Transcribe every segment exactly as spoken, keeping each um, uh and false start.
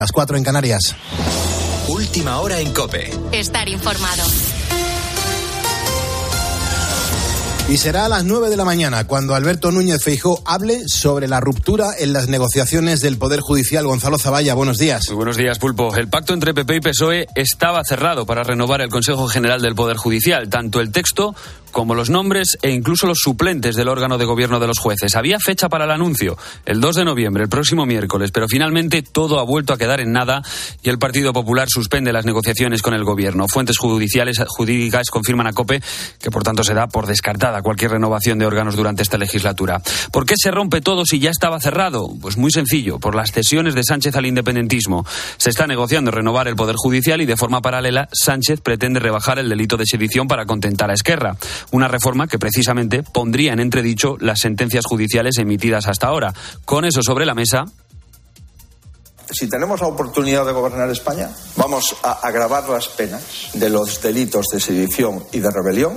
Las cuatro en Canarias. Última hora en COPE. Estar informado. Y será a las nueve de la mañana cuando Alberto Núñez Feijóo hable sobre la ruptura en las negociaciones del Poder Judicial. Gonzalo Zavalla, buenos días. Muy buenos días, Pulpo. El pacto entre P P y P S O E estaba cerrado para renovar el Consejo General del Poder Judicial. Tanto el texto como los nombres e incluso los suplentes del órgano de gobierno de los jueces. Había fecha para el anuncio, el dos de noviembre, el próximo miércoles, pero finalmente todo ha vuelto a quedar en nada y el Partido Popular suspende las negociaciones con el gobierno. Fuentes judiciales jurídicas confirman a COPE que, por tanto, se da por descartada cualquier renovación de órganos durante esta legislatura. ¿Por qué se rompe todo si ya estaba cerrado? Pues muy sencillo, por las cesiones de Sánchez al independentismo. Se está negociando renovar el Poder Judicial y, de forma paralela, Sánchez pretende rebajar el delito de sedición para contentar a Esquerra. Una reforma que precisamente pondría en entredicho las sentencias judiciales emitidas hasta ahora. Con eso sobre la mesa. Si tenemos la oportunidad de gobernar España, vamos a agravar las penas de los delitos de sedición y de rebelión.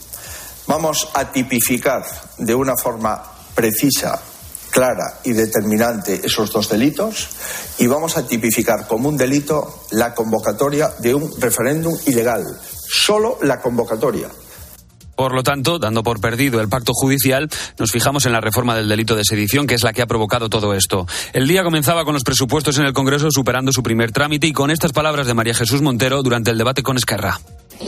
Vamos a tipificar de una forma precisa, clara y determinante esos dos delitos y vamos a tipificar como un delito la convocatoria de un referéndum ilegal. Solo la convocatoria. Por lo tanto, dando por perdido el pacto judicial, nos fijamos en la reforma del delito de sedición, que es la que ha provocado todo esto. El día comenzaba con los presupuestos en el Congreso superando su primer trámite y con estas palabras de María Jesús Montero durante el debate con Esquerra.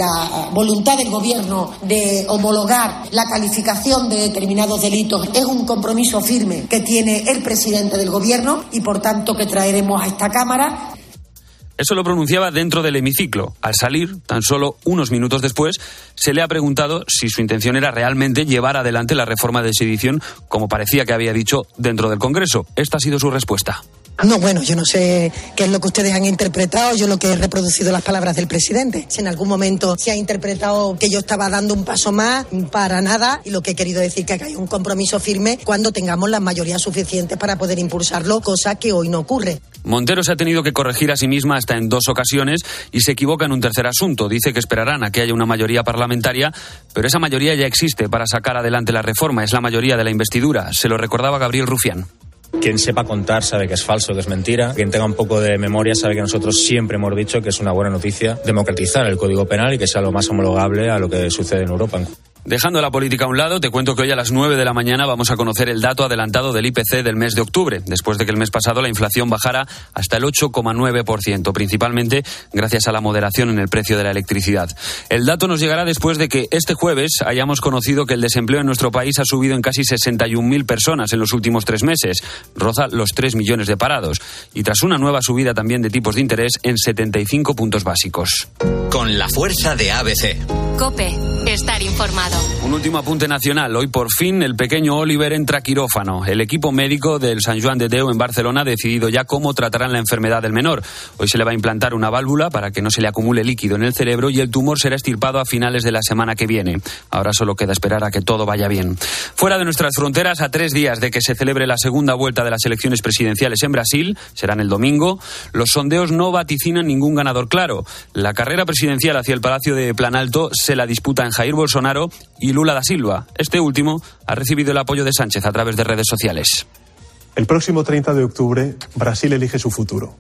La voluntad del Gobierno de homologar la calificación de determinados delitos es un compromiso firme que tiene el presidente del Gobierno y, por tanto, que traeremos a esta Cámara. Eso lo pronunciaba dentro del hemiciclo. Al salir, tan solo unos minutos después, se le ha preguntado si su intención era realmente llevar adelante la reforma de sedición, como parecía que había dicho dentro del Congreso. Esta ha sido su respuesta. No, bueno, yo no sé qué es lo que ustedes han interpretado, yo lo que he reproducido las palabras del presidente. Si en algún momento se ha interpretado que yo estaba dando un paso más, para nada, y lo que he querido decir que hay un compromiso firme cuando tengamos las mayorías suficientes para poder impulsarlo, cosa que hoy no ocurre. Montero se ha tenido que corregir a sí misma hasta en dos ocasiones y se equivoca en un tercer asunto. Dice que esperarán a que haya una mayoría parlamentaria, pero esa mayoría ya existe para sacar adelante la reforma, es la mayoría de la investidura. Se lo recordaba Gabriel Rufián. Quien sepa contar sabe que es falso, que es mentira. Quien tenga un poco de memoria sabe que nosotros siempre hemos dicho que es una buena noticia democratizar el Código Penal y que sea lo más homologable a lo que sucede en Europa. Dejando la política a un lado, te cuento que hoy a las nueve de la mañana vamos a conocer el dato adelantado del I P C del mes de octubre, después de que el mes pasado la inflación bajara hasta el ocho coma nueve por ciento, principalmente gracias a la moderación en el precio de la electricidad. El dato nos llegará después de que este jueves hayamos conocido que el desempleo en nuestro país ha subido en casi sesenta y un mil personas en los últimos tres meses, roza los tres millones de parados, y tras una nueva subida también de tipos de interés en setenta y cinco puntos básicos. Con la fuerza de A B C. COPE, estar informado. Un último apunte nacional. Hoy por fin el pequeño Oliver entra a quirófano. El equipo médico del Sant Joan de Déu en Barcelona ha decidido ya cómo tratarán la enfermedad del menor. Hoy se le va a implantar una válvula para que no se le acumule líquido en el cerebro y el tumor será extirpado a finales de la semana que viene. Ahora solo queda esperar a que todo vaya bien. Fuera de nuestras fronteras, a tres días de que se celebre la segunda vuelta de las elecciones presidenciales en Brasil, serán el domingo, los sondeos no vaticinan ningún ganador claro. La carrera presidencial hacia el Palacio de Planalto se la disputan Jair Bolsonaro y Lula da Silva. Este último ha recibido el apoyo de Sánchez a través de redes sociales. El próximo treinta de octubre, Brasil elige su futuro.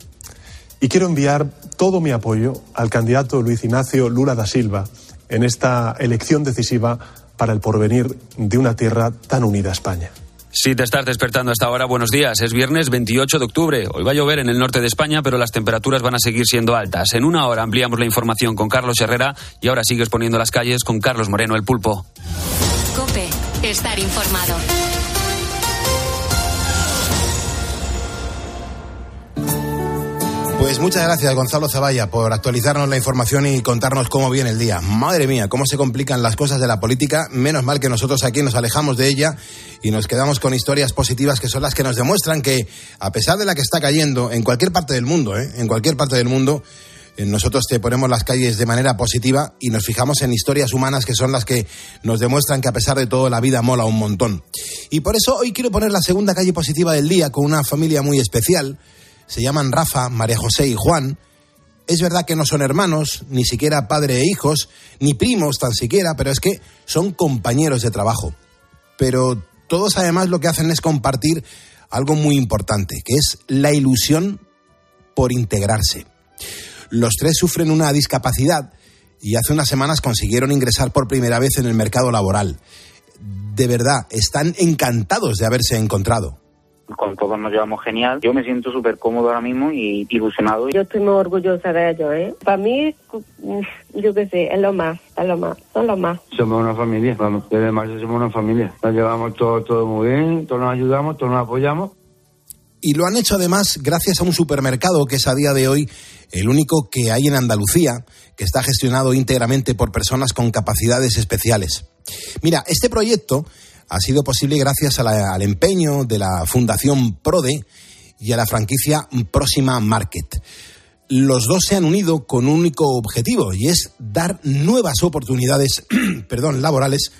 Y quiero enviar todo mi apoyo al candidato Luis Ignacio Lula da Silva en esta elección decisiva para el porvenir de una tierra tan unida a España. Si te estás despertando hasta ahora, buenos días. Es viernes veintiocho de octubre. Hoy va a llover en el norte de España, pero las temperaturas van a seguir siendo altas. En una hora ampliamos la información con Carlos Herrera y ahora sigues poniendo las calles con Carlos Moreno, el Pulpo. COPE, estar informado. Pues muchas gracias, Gonzalo Zavalla, por actualizarnos la información y contarnos cómo viene el día. Madre mía, cómo se complican las cosas de la política. Menos mal que nosotros aquí nos alejamos de ella y nos quedamos con historias positivas que son las que nos demuestran que, a pesar de la que está cayendo en cualquier parte del mundo, ¿eh? en cualquier parte del mundo, nosotros te ponemos las calles de manera positiva y nos fijamos en historias humanas que son las que nos demuestran que, a pesar de todo, la vida mola un montón. Y por eso hoy quiero poner la segunda calle positiva del día con una familia muy especial. Se llaman Rafa, María José y Juan. Es verdad que no son hermanos, ni siquiera padre e hijos, ni primos tan siquiera, pero es que son compañeros de trabajo. Pero todos además lo que hacen es compartir algo muy importante, que es la ilusión por integrarse. Los tres sufren una discapacidad y hace unas semanas consiguieron ingresar por primera vez en el mercado laboral. De verdad, están encantados de haberse encontrado. Con todos nos llevamos genial. Yo me siento súper cómodo ahora mismo y ilusionado. Yo estoy muy orgullosa de ellos, ¿eh? Para mí, yo qué sé, es lo más, es lo más, son los más. Somos una familia, vamos, desde marzo somos una familia. Nos llevamos todo, todo muy bien, todos nos ayudamos, todos nos apoyamos. Y lo han hecho además gracias a un supermercado que es a día de hoy el único que hay en Andalucía, que está gestionado íntegramente por personas con capacidades especiales. Mira, este proyecto ha sido posible gracias a la, al empeño de la Fundación PRODE y a la franquicia Próxima Market. Los dos se han unido con un único objetivo y es dar nuevas oportunidades perdón, laborales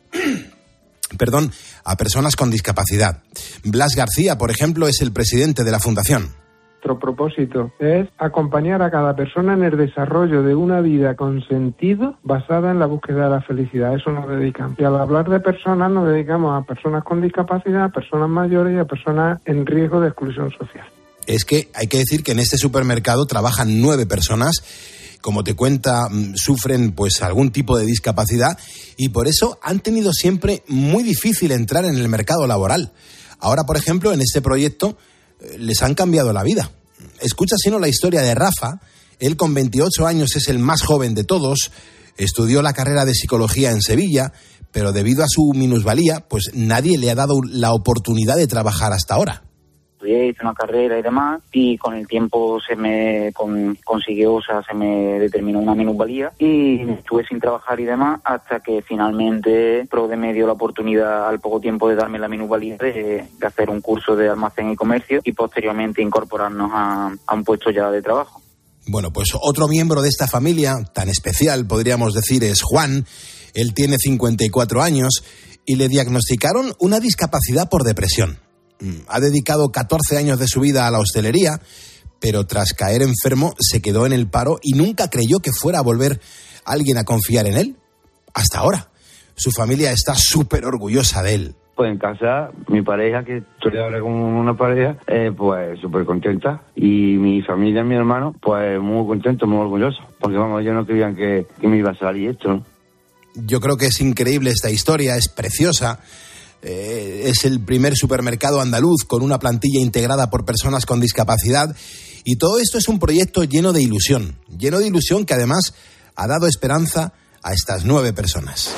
perdón, a personas con discapacidad. Blas García, por ejemplo, es el presidente de la fundación. Nuestro propósito es acompañar a cada persona en el desarrollo de una vida con sentido basada en la búsqueda de la felicidad. A eso nos dedicamos. Y al hablar de personas, nos dedicamos a personas con discapacidad, a personas mayores y a personas en riesgo de exclusión social. Es que hay que decir que en este supermercado trabajan nueve personas. Como te cuenta, sufren pues algún tipo de discapacidad y por eso han tenido siempre muy difícil entrar en el mercado laboral. Ahora, por ejemplo, en este proyecto les han cambiado la vida. Escucha si no la historia de Rafa. Él con veintiocho años es el más joven de todos, estudió la carrera de psicología en Sevilla, pero debido a su minusvalía, pues nadie le ha dado la oportunidad de trabajar hasta ahora. Hice una carrera y demás, y con el tiempo se me con, consiguió, o sea, se me determinó una minusvalía y estuve sin trabajar y demás hasta que finalmente PRODE me dio la oportunidad al poco tiempo de darme la minusvalía de, de hacer un curso de almacén y comercio y posteriormente incorporarnos a, a un puesto ya de trabajo. Bueno, pues otro miembro de esta familia, tan especial podríamos decir, es Juan. Él tiene cincuenta y cuatro años y le diagnosticaron una discapacidad por depresión. Ha dedicado catorce años de su vida a la hostelería, pero tras caer enfermo se quedó en el paro y nunca creyó que fuera a volver alguien a confiar en él. Hasta ahora. Su familia está súper orgullosa de él. Pues en casa, mi pareja, que estoy ahora con una pareja, eh, pues súper contenta. Y mi familia, mi hermano, pues muy contento, muy orgulloso. Porque vamos, ellos no creían que, que me iba a salir esto, ¿no? Yo creo que es increíble esta historia, es preciosa. Eh, es el primer supermercado andaluz con una plantilla integrada por personas con discapacidad y todo esto es un proyecto lleno de ilusión, lleno de ilusión que además ha dado esperanza a estas nueve personas.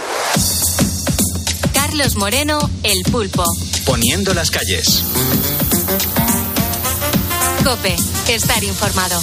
Carlos Moreno, El Pulpo. Poniendo las calles. COPE, estar informado.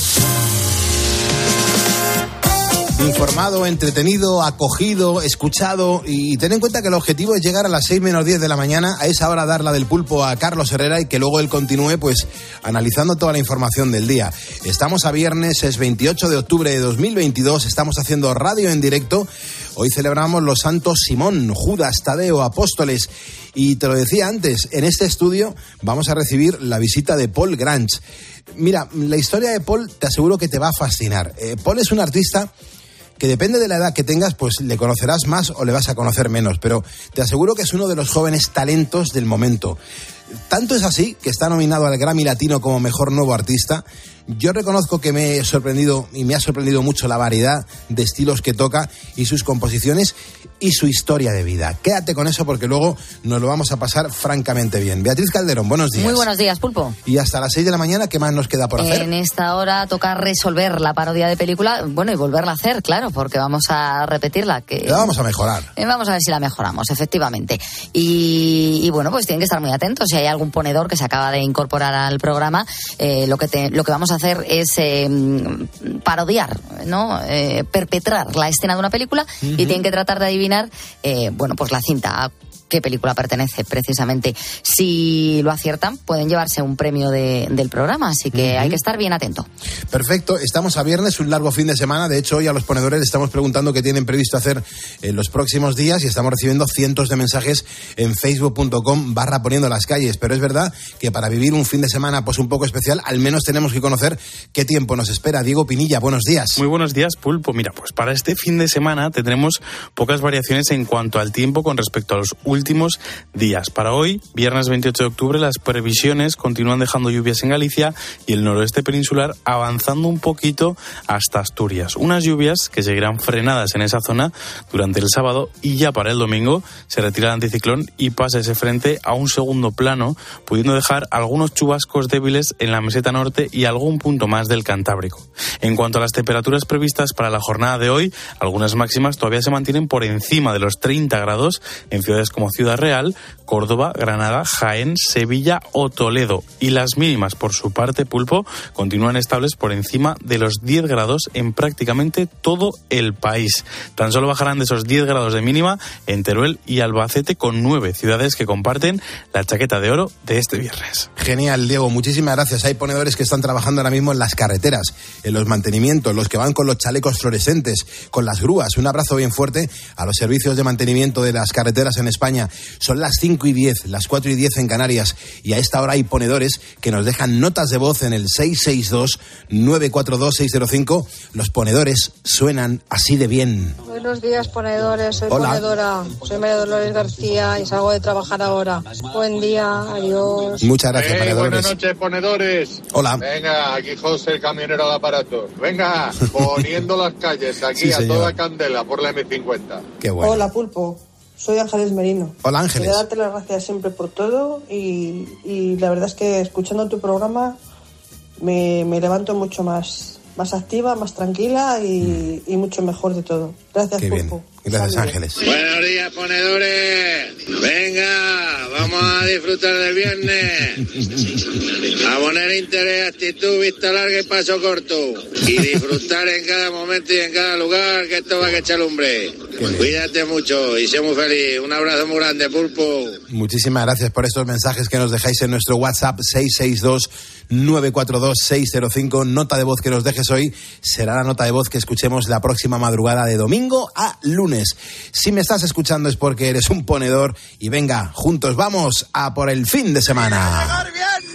Informado, entretenido, acogido, escuchado y ten en cuenta que el objetivo es llegar a las seis menos diez de la mañana, a esa hora dar la del pulpo a Carlos Herrera y que luego él continúe pues analizando toda la información del día. Estamos a viernes, es veintiocho de octubre de dos mil veintidós, estamos haciendo radio en directo. Hoy celebramos los santos Simón, Judas, Tadeo, Apóstoles y te lo decía antes, en este estudio vamos a recibir la visita de Paul Grange. Mira, la historia de Paul te aseguro que te va a fascinar. Eh, Paul es un artista que depende de la edad que tengas, pues le conocerás más o le vas a conocer menos, pero te aseguro que es uno de los jóvenes talentos del momento. Tanto es así que está nominado al Grammy Latino como Mejor Nuevo Artista. Yo reconozco que me he sorprendido y me ha sorprendido mucho la variedad de estilos que toca y sus composiciones y su historia de vida. Quédate con eso porque luego nos lo vamos a pasar francamente bien. Beatriz Calderón, buenos días. Muy buenos días, Pulpo. Y hasta las seis de la mañana, ¿qué más nos queda por hacer? En esta hora toca resolver la parodia de película, bueno, y volverla a hacer, claro, porque vamos a repetirla. Que la vamos a mejorar. Eh, vamos a ver si la mejoramos, efectivamente. Y, y bueno, pues tienen que estar muy atentos. Si hay algún ponedor que se acaba de incorporar al programa, eh, lo que te, lo que vamos a hacer es eh, parodiar, ¿no? Eh, perpetrar la escena de una película uh-huh. y tienen que tratar de adivinar, eh, bueno, pues la cinta. Qué película pertenece precisamente. Si lo aciertan, pueden llevarse un premio de, del programa, así que uh-huh. hay que estar bien atento. Perfecto, estamos a viernes, un largo fin de semana. De hecho, hoy a los ponedores les estamos preguntando qué tienen previsto hacer en los próximos días y estamos recibiendo cientos de mensajes en facebook.com barra poniendo las calles. Pero es verdad que para vivir un fin de semana pues un poco especial, al menos tenemos que conocer qué tiempo nos espera. Diego Pinilla, buenos días. Muy buenos días, Pulpo. Mira, pues para este fin de semana tendremos pocas variaciones en cuanto al tiempo con respecto a los últimos últimos días. Para hoy, viernes veintiocho de octubre, las previsiones continúan dejando lluvias en Galicia y el noroeste peninsular, avanzando un poquito hasta Asturias. Unas lluvias que seguirán frenadas en esa zona durante el sábado, y ya para el domingo se retira el anticiclón y pasa ese frente a un segundo plano, pudiendo dejar algunos chubascos débiles en la meseta norte y algún punto más del Cantábrico. En cuanto a las temperaturas previstas para la jornada de hoy, algunas máximas todavía se mantienen por encima de los treinta grados en ciudades como Ciudad Real, Córdoba, Granada, Jaén, Sevilla o Toledo, y las mínimas, por su parte, Pulpo, continúan estables por encima de los diez grados en prácticamente todo el país. Tan solo bajarán de esos diez grados de mínima en Teruel y Albacete, con nueve ciudades que comparten la chaqueta de oro de este viernes. Genial, Diego, muchísimas gracias. Hay ponedores que están trabajando ahora mismo en las carreteras, en los mantenimientos, los que van con los chalecos fluorescentes, con las grúas. Un abrazo bien fuerte a los servicios de mantenimiento de las carreteras en España. Son las cinco y diez, las cuatro y diez en Canarias, y a esta hora hay ponedores que nos dejan notas de voz en el seis seis dos, nueve cuatro dos, seis cero cinco. Los ponedores suenan así de bien. Buenos días, ponedores. Soy Hola. ponedora. Soy María Dolores García y salgo de trabajar ahora. Buen día, adiós. Muchas gracias, Hey, ponedores. buenas noches, ponedores. Hola. Venga, aquí José, el camionero de aparatos. Venga, poniendo las calles aquí Sí, a señor. toda candela por la eme cincuenta. Qué bueno. Hola, Pulpo. Soy Ángeles Merino. Hola, Ángeles. Quería darte las gracias siempre por todo y, y la verdad es que escuchando tu programa me, me levanto mucho más, más activa, más tranquila y, y mucho mejor de todo. Gracias, Qué bien. Pulpo. Gracias, Saludos. Ángeles. Buenos días, ponedores. Venga, vamos a disfrutar del viernes. A poner interés, actitud, vista larga y paso corto. Y disfrutar en cada momento y en cada lugar, que esto va a echar lumbre. Cuídate mucho y sé muy feliz. Un abrazo muy grande, Pulpo. Muchísimas gracias por estos mensajes que nos dejáis en nuestro WhatsApp seis seis dos, nueve cuatro dos, seis cero cinco. Nota de voz que nos dejes hoy será la nota de voz que escuchemos la próxima madrugada de domingo a lunes. Si me estás escuchando es porque eres un ponedor y venga, juntos vamos a por el fin de semana.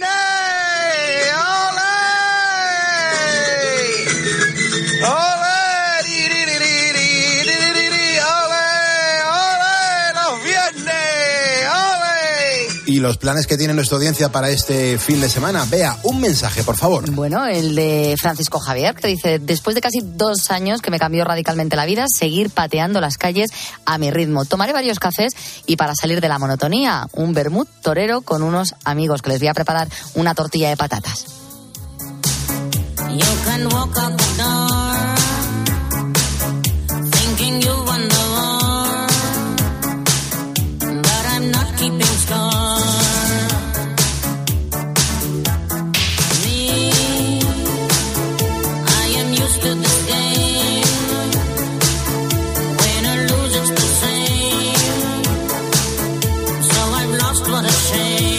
Y los planes que tiene nuestra audiencia para este fin de semana. Vea, un mensaje, por favor. Bueno, el de Francisco Javier, que dice: después de casi dos años que me cambió radicalmente la vida, seguir pateando las calles a mi ritmo. Tomaré varios cafés y, para salir de la monotonía, un vermut torero con unos amigos, que les voy a preparar una tortilla de patatas. You can walk out the door, thinking you won the war, but I'm not keeping score. Me, I am used to this game. Win or lose, it's the same. So I've lost, what a shame.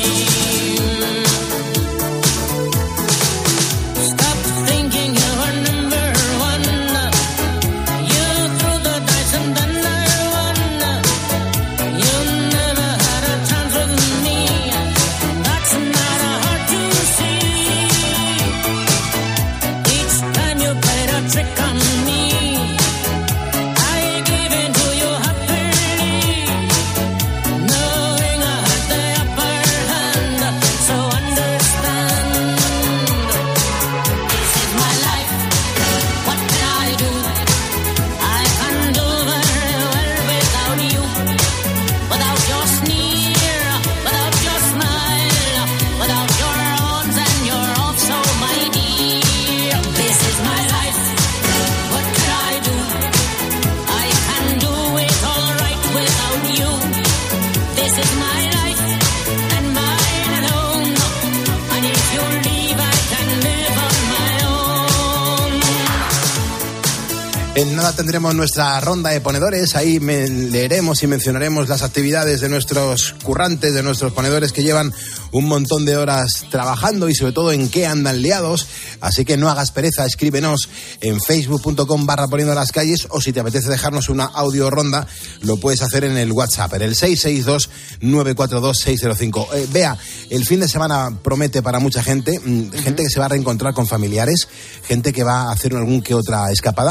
En nada tendremos nuestra ronda de ponedores. Ahí me leeremos y mencionaremos las actividades de nuestros currantes, de nuestros ponedores que llevan un montón de horas trabajando y sobre todo en qué andan liados. Así que no hagas pereza, escríbenos en facebook.com barra poniendo las calles, o si te apetece dejarnos una audio ronda, lo puedes hacer en el WhatsApp, en el seis seis dos, nueve cuatro dos, seis cero cinco. Eh, vea, el fin de semana promete para mucha gente, uh-huh. gente que se va a reencontrar con familiares, gente que va a hacer algún que otra escapada y gente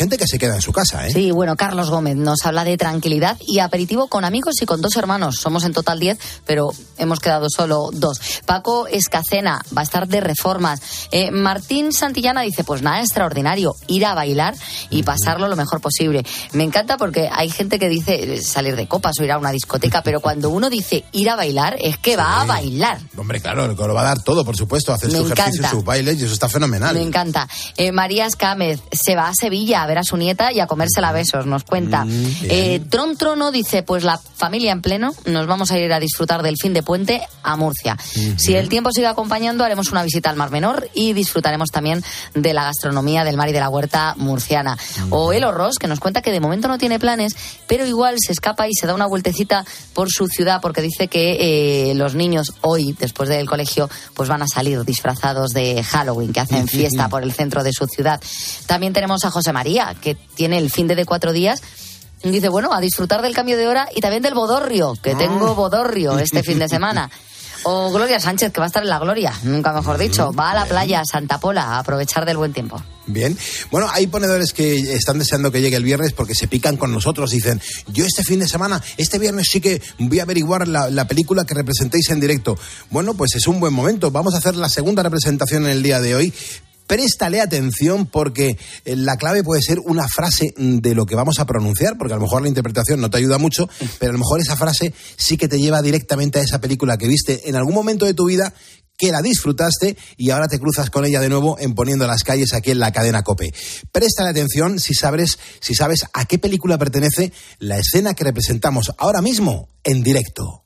gente que se queda en su casa, ¿eh? Sí, bueno, Carlos Gómez nos habla de tranquilidad y aperitivo con amigos y con dos hermanos. Somos en total diez, pero hemos quedado solo dos. Paco Escacena va a estar de reformas. Eh, Martín Santillana dice, pues nada extraordinario, ir a bailar y pasarlo lo mejor posible. Me encanta porque hay gente que dice salir de copas o ir a una discoteca, pero cuando uno dice ir a bailar, es que va a bailar. Hombre, claro, el coro va a dar todo, por supuesto, hacer Me su ejercicio, encanta. sus bailes, y eso está fenomenal. Me encanta. Eh, María Escámez se va a Sevilla a ver a su nieta y a comérsela a besos, nos cuenta. Mm, eh, Tron Trono dice, pues la familia en pleno, nos vamos a ir a disfrutar del fin de puente a Murcia. Mm-hmm. Si el tiempo sigue acompañando, haremos una visita al Mar Menor y disfrutaremos también de la gastronomía del mar y de la huerta murciana. Mm-hmm. O Elo Ross, que nos cuenta que de momento no tiene planes, pero igual se escapa y se da una vueltecita por su ciudad, porque dice que eh, los niños hoy, después del colegio, pues van a salir disfrazados de Halloween, que hacen fiesta por el centro de su ciudad. También tenemos a José María, que tiene el fin de, de cuatro días. Dice, bueno, a disfrutar del cambio de hora y también del bodorrio, que tengo bodorrio este fin de semana. O Gloria Sánchez, que va a estar en la gloria, nunca mejor dicho. Va a la playa Santa Pola a aprovechar del buen tiempo. Bien. Bueno, hay ponedores que están deseando que llegue el viernes porque se pican con nosotros. Dicen, yo este fin de semana, este viernes sí que voy a averiguar la, la película que representéis en directo. Bueno, pues es un buen momento. Vamos a hacer la segunda representación en el día de hoy. Préstale atención porque la clave puede ser una frase de lo que vamos a pronunciar, porque a lo mejor la interpretación no te ayuda mucho, pero a lo mejor esa frase sí que te lleva directamente a esa película que viste en algún momento de tu vida, que la disfrutaste y ahora te cruzas con ella de nuevo en Poniendo las Calles aquí en la cadena COPE. Préstale atención si sabes, si sabes a qué película pertenece la escena que representamos ahora mismo en directo.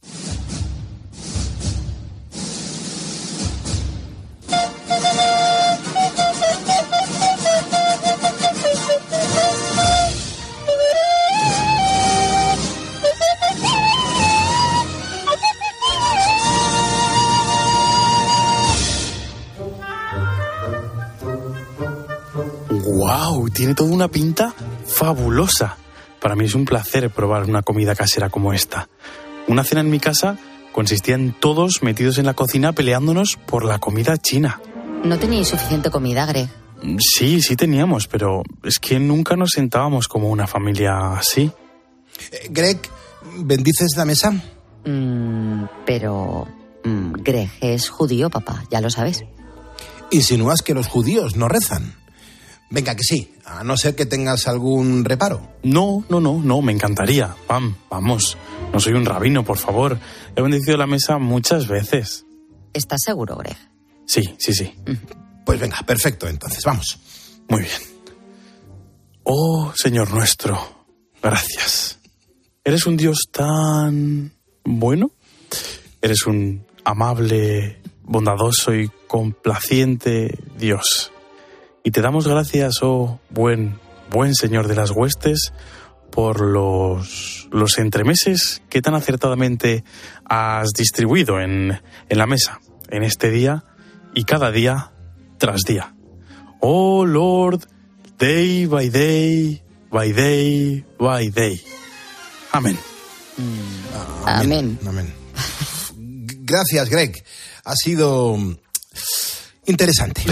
¡Wow! Tiene toda una pinta fabulosa. Para mí es un placer probar una comida casera como esta. Una cena en mi casa consistía en todos metidos en la cocina peleándonos por la comida china. ¿No teníais suficiente comida, Greg? Sí, sí teníamos, pero es que nunca nos sentábamos como una familia así. Eh, Greg, ¿bendices la mesa? Mm, pero mm, Greg es judío, papá, ya lo sabes. ¿Insinúas que los judíos no rezan? Venga, que sí, a no ser que tengas algún reparo. No, no, no, no, me encantaría. Pam, vamos, no soy un rabino, por favor. He bendecido la mesa muchas veces. ¿Estás seguro, Greg? Sí, sí, sí. Pues venga, perfecto, entonces, vamos. Muy bien. Oh, Señor nuestro, gracias. Eres un Dios tan bueno. Eres un amable, bondadoso y complaciente Dios. Y te damos gracias, oh buen, buen Señor de las huestes, por los, los entremeses que tan acertadamente has distribuido en, en la mesa, en este día y cada día tras día. Oh Lord, day by day, by day, by day. Amén. Mm, amén. Amén. Amén. Gracias, Greg. Ha sido interesante.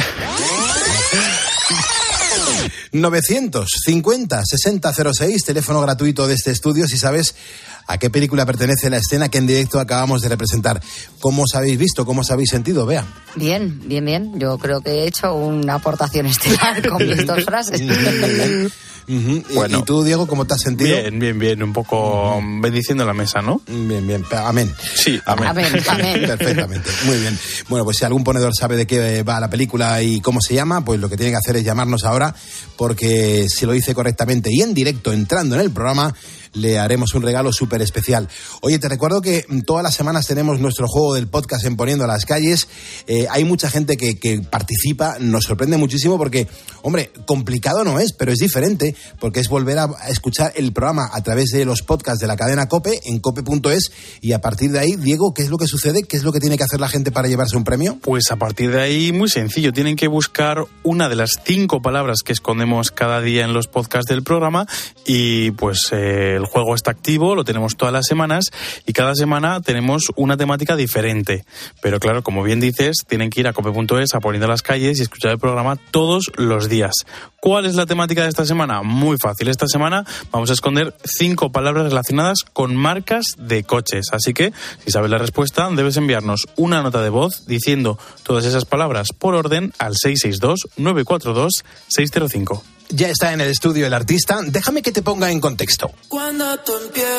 novecientos cincuenta sesenta cero seis, teléfono gratuito de este estudio, si sabes a qué película pertenece la escena que en directo acabamos de representar. ¿Cómo os habéis visto? ¿Cómo os habéis sentido? Bea. Bien, bien, bien. Yo creo que he hecho una aportación estelar con mis dos frases. Uh-huh. Bueno, ¿Y tú, Diego, cómo te has sentido? Bien, bien, bien. Un poco uh-huh. bendiciendo la mesa, ¿no? Bien, bien. Amén. Sí, amén. Amén, amén. Perfectamente. Muy bien. Bueno, pues si algún ponedor sabe de qué va la película y cómo se llama, pues lo que tiene que hacer es llamarnos ahora, porque si lo dice correctamente y en directo, entrando en el programa, le haremos un regalo súper especial. Oye, te recuerdo que todas las semanas tenemos nuestro juego del podcast en Poniendo las Calles. Eh, hay mucha gente que, que participa, nos sorprende muchísimo porque, hombre, complicado no es, pero es diferente, porque es volver a escuchar el programa a través de los podcasts de la cadena COPE, en cope punto es, y a partir de ahí, Diego, ¿qué es lo que sucede? ¿Qué es lo que tiene que hacer la gente para llevarse un premio? Pues a partir de ahí, muy sencillo, tienen que buscar una de las cinco palabras que escondemos cada día en los podcasts del programa y pues... Eh, El juego está activo, lo tenemos todas las semanas y cada semana tenemos una temática diferente. Pero claro, como bien dices, tienen que ir a cope punto es, a Poniendo las Calles y escuchar el programa todos los días. ¿Cuál es la temática de esta semana? Muy fácil. Esta semana vamos a esconder cinco palabras relacionadas con marcas de coches. Así que, si sabes la respuesta, debes enviarnos una nota de voz diciendo todas esas palabras por orden al seis seis dos, nueve cuatro dos, seis cero cinco. Ya está en el estudio el artista. Déjame que te ponga en contexto. Cuando tú empiezas,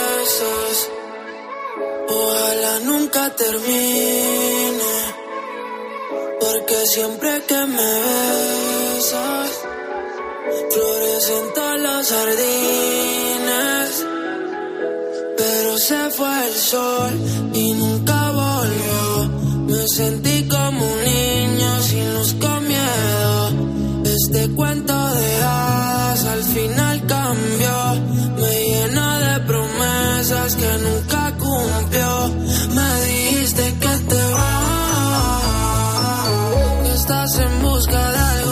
ojalá nunca termine, porque siempre que me besas, florecen todos los jardines, pero se fue el sol y nunca volvió. Me sentí como un niño sin luz, con miedo. Este cuento de hadas al final cambió, me llenó de promesas que nunca cumplió. Me dijiste que te vas, que estás en busca de algo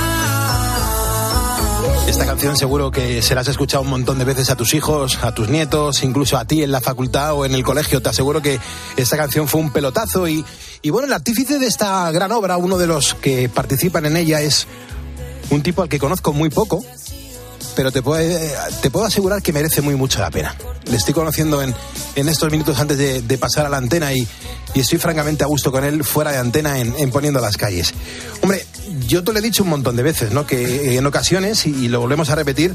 más. Esta canción seguro que se la has escuchado un montón de veces a tus hijos, a tus nietos, incluso a ti en la facultad o en el colegio. Te aseguro que esta canción fue un pelotazo y, y bueno, el artífice de esta gran obra, uno de los que participan en ella, es un tipo al que conozco muy poco, pero te puedo, te puedo asegurar que merece muy mucho la pena. Le estoy conociendo en, en estos minutos antes de, de pasar a la antena y, y estoy francamente a gusto con él fuera de antena en, en Poniendo las Calles. Hombre, yo te lo he dicho un montón de veces, ¿no? Que en ocasiones, y, y lo volvemos a repetir,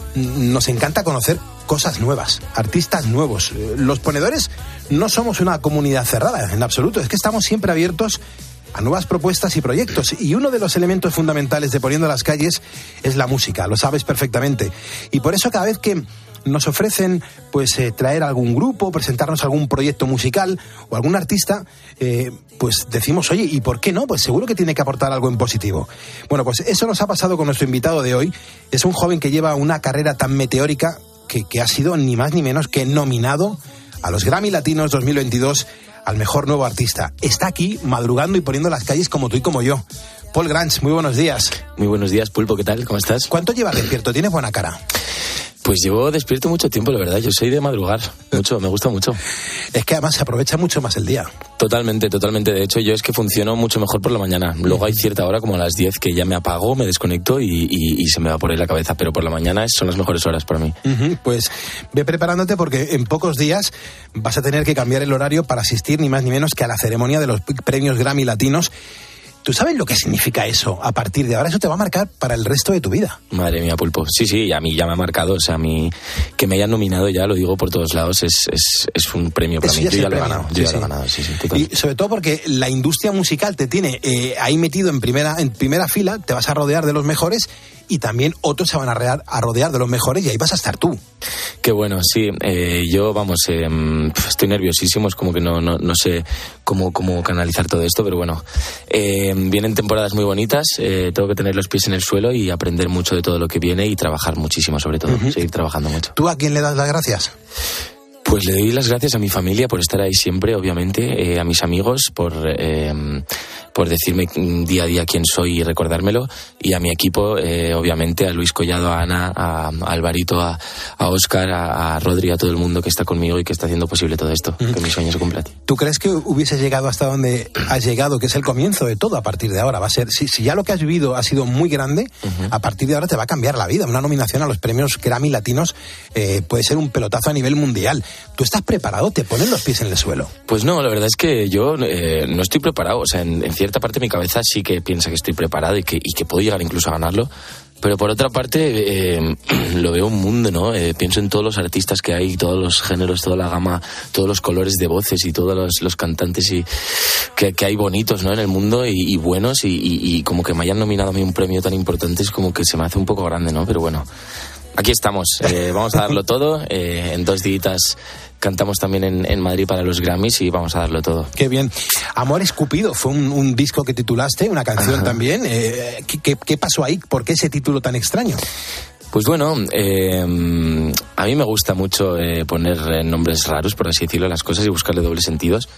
nos encanta conocer cosas nuevas, artistas nuevos. Los ponedores no somos una comunidad cerrada, en absoluto. Es que estamos siempre abiertos a nuevas propuestas y proyectos. Y uno de los elementos fundamentales de Poniendo las Calles es la música, lo sabes perfectamente. Y por eso cada vez que nos ofrecen pues eh, traer algún grupo, presentarnos algún proyecto musical o algún artista, eh, pues decimos, oye, ¿y por qué no? Pues seguro que tiene que aportar algo en positivo. Bueno, pues eso nos ha pasado con nuestro invitado de hoy. Es un joven que lleva una carrera tan meteórica que, que ha sido ni más ni menos que nominado a los Grammy Latinos dos mil veintidós al mejor nuevo artista. Está aquí madrugando y poniendo las calles como tú y como yo. Paul Grange, muy buenos días. Muy buenos días, Pulpo, ¿qué tal? ¿Cómo estás? ¿Cuánto llevas despierto? Tienes buena cara. Pues llevo despierto mucho tiempo, la verdad. Yo soy de madrugar mucho, me gusta mucho. Es que además se aprovecha mucho más el día. Totalmente, totalmente. De hecho, yo es que funciono mucho mejor por la mañana. Luego hay cierta hora, como a las diez, que ya me apago, me desconecto y, y, y se me va por ahí la cabeza. Pero por la mañana son las mejores horas para mí. Uh-huh. Pues ve preparándote porque en pocos días vas a tener que cambiar el horario para asistir ni más ni menos que a la ceremonia de los premios Grammy Latinos. ¿Tú sabes lo que significa eso? A partir de ahora eso te va a marcar para el resto de tu vida. Madre mía, Pulpo. Sí, sí, a mí ya me ha marcado. O sea, a mí que me hayan nominado ya, lo digo por todos lados, es, es, es un premio para eso mí. Ya yo ya lo he premio. ganado. Yo sí, ya sí. lo he ganado, sí, sí. Total. Y sobre todo porque la industria musical te tiene eh, ahí metido en primera, en primera fila, te vas a rodear de los mejores y también otros se van a rodear, a rodear de los mejores y ahí vas a estar tú. Qué bueno, sí. Eh, yo, vamos, eh, estoy nerviosísimo, es como que no, no, no sé cómo, cómo canalizar todo esto, pero bueno, eh, vienen temporadas muy bonitas, eh, tengo que tener los pies en el suelo y aprender mucho de todo lo que viene y trabajar muchísimo, sobre todo, uh-huh. seguir trabajando mucho. ¿Tú a quién le das las gracias? Pues le doy las gracias a mi familia por estar ahí siempre, obviamente, eh, a mis amigos por... Eh, por decirme día a día quién soy y recordármelo, y a mi equipo, eh, obviamente, a Luis Collado, a Ana, a, a Alvarito, a, a Óscar, a, a Rodri, a todo el mundo que está conmigo y que está haciendo posible todo esto, mm. que mi sueño se cumpla. ¿Tú crees que hubieses llegado hasta donde has llegado, que es el comienzo de todo a partir de ahora? Va a ser, si, si ya lo que has vivido ha sido muy grande, uh-huh. a partir de ahora te va a cambiar la vida. Una nominación a los premios Grammy Latinos eh, puede ser un pelotazo a nivel mundial. ¿Tú estás preparado? ¿Te ponen los pies en el suelo? Pues no, la verdad es que yo eh, no estoy preparado. O sea, en, en cierta parte de mi cabeza sí que piensa que estoy preparado y que, y que puedo llegar incluso a ganarlo. Pero por otra parte, eh, lo veo un mundo, ¿no? Eh, pienso en todos los artistas que hay, todos los géneros, toda la gama, todos los colores de voces y todos los, los cantantes y que, que hay bonitos, ¿no? En el mundo y, y buenos y, y, y como que me hayan nominado a mí un premio tan importante es como que se me hace un poco grande, ¿no? Pero bueno, aquí estamos. Eh, vamos a darlo todo. Eh, en dos días cantamos también en, en Madrid para los Grammys y vamos a darlo todo. Qué bien. Amor Escupido fue un, un disco que titulaste, una canción Ajá. también. Eh, ¿qué, ¿Qué pasó ahí? ¿Por qué ese título tan extraño? Pues bueno, eh, a mí me gusta mucho eh, poner nombres raros, por así decirlo, a las cosas y buscarle dobles sentidos.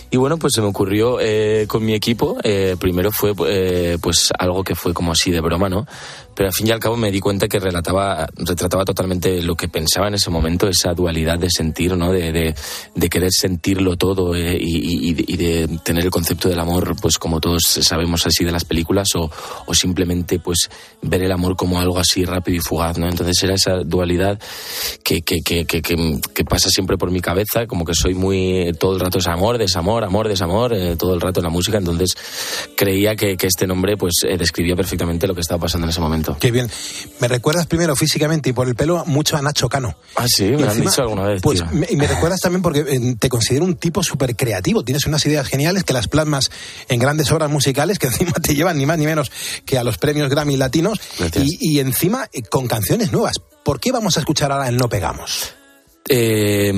Y bueno, pues se me ocurrió eh, con mi equipo, eh, primero fue eh, pues algo que fue como así de broma, ¿no? Pero al fin y al cabo me di cuenta que relataba, retrataba totalmente lo que pensaba en ese momento, esa dualidad de sentir, ¿no? De, de, de querer sentirlo todo eh, y, y, y de tener el concepto del amor, pues como todos sabemos así de las películas, o, o simplemente pues ver el amor como algo así rápido y fugaz, ¿no? Entonces era esa dualidad que, que, que, que, que, que pasa siempre por mi cabeza, como que soy muy, todo el rato es amor, desamor, amor, desamor, eh, todo el rato en la música. Entonces creía que, que este nombre pues eh, describía perfectamente lo que estaba pasando en ese momento. Qué bien. Me recuerdas primero físicamente y por el pelo mucho a Nacho Cano. Ah, sí, me lo han dicho alguna vez, Pues tío. me, y me recuerdas también porque eh, te considero un tipo súper creativo. Tienes unas ideas geniales que las plasmas en grandes obras musicales que encima te llevan ni más ni menos que a los premios Grammy latinos. Y, y encima eh, con canciones nuevas. ¿Por qué vamos a escuchar ahora el No Pegamos? Eh,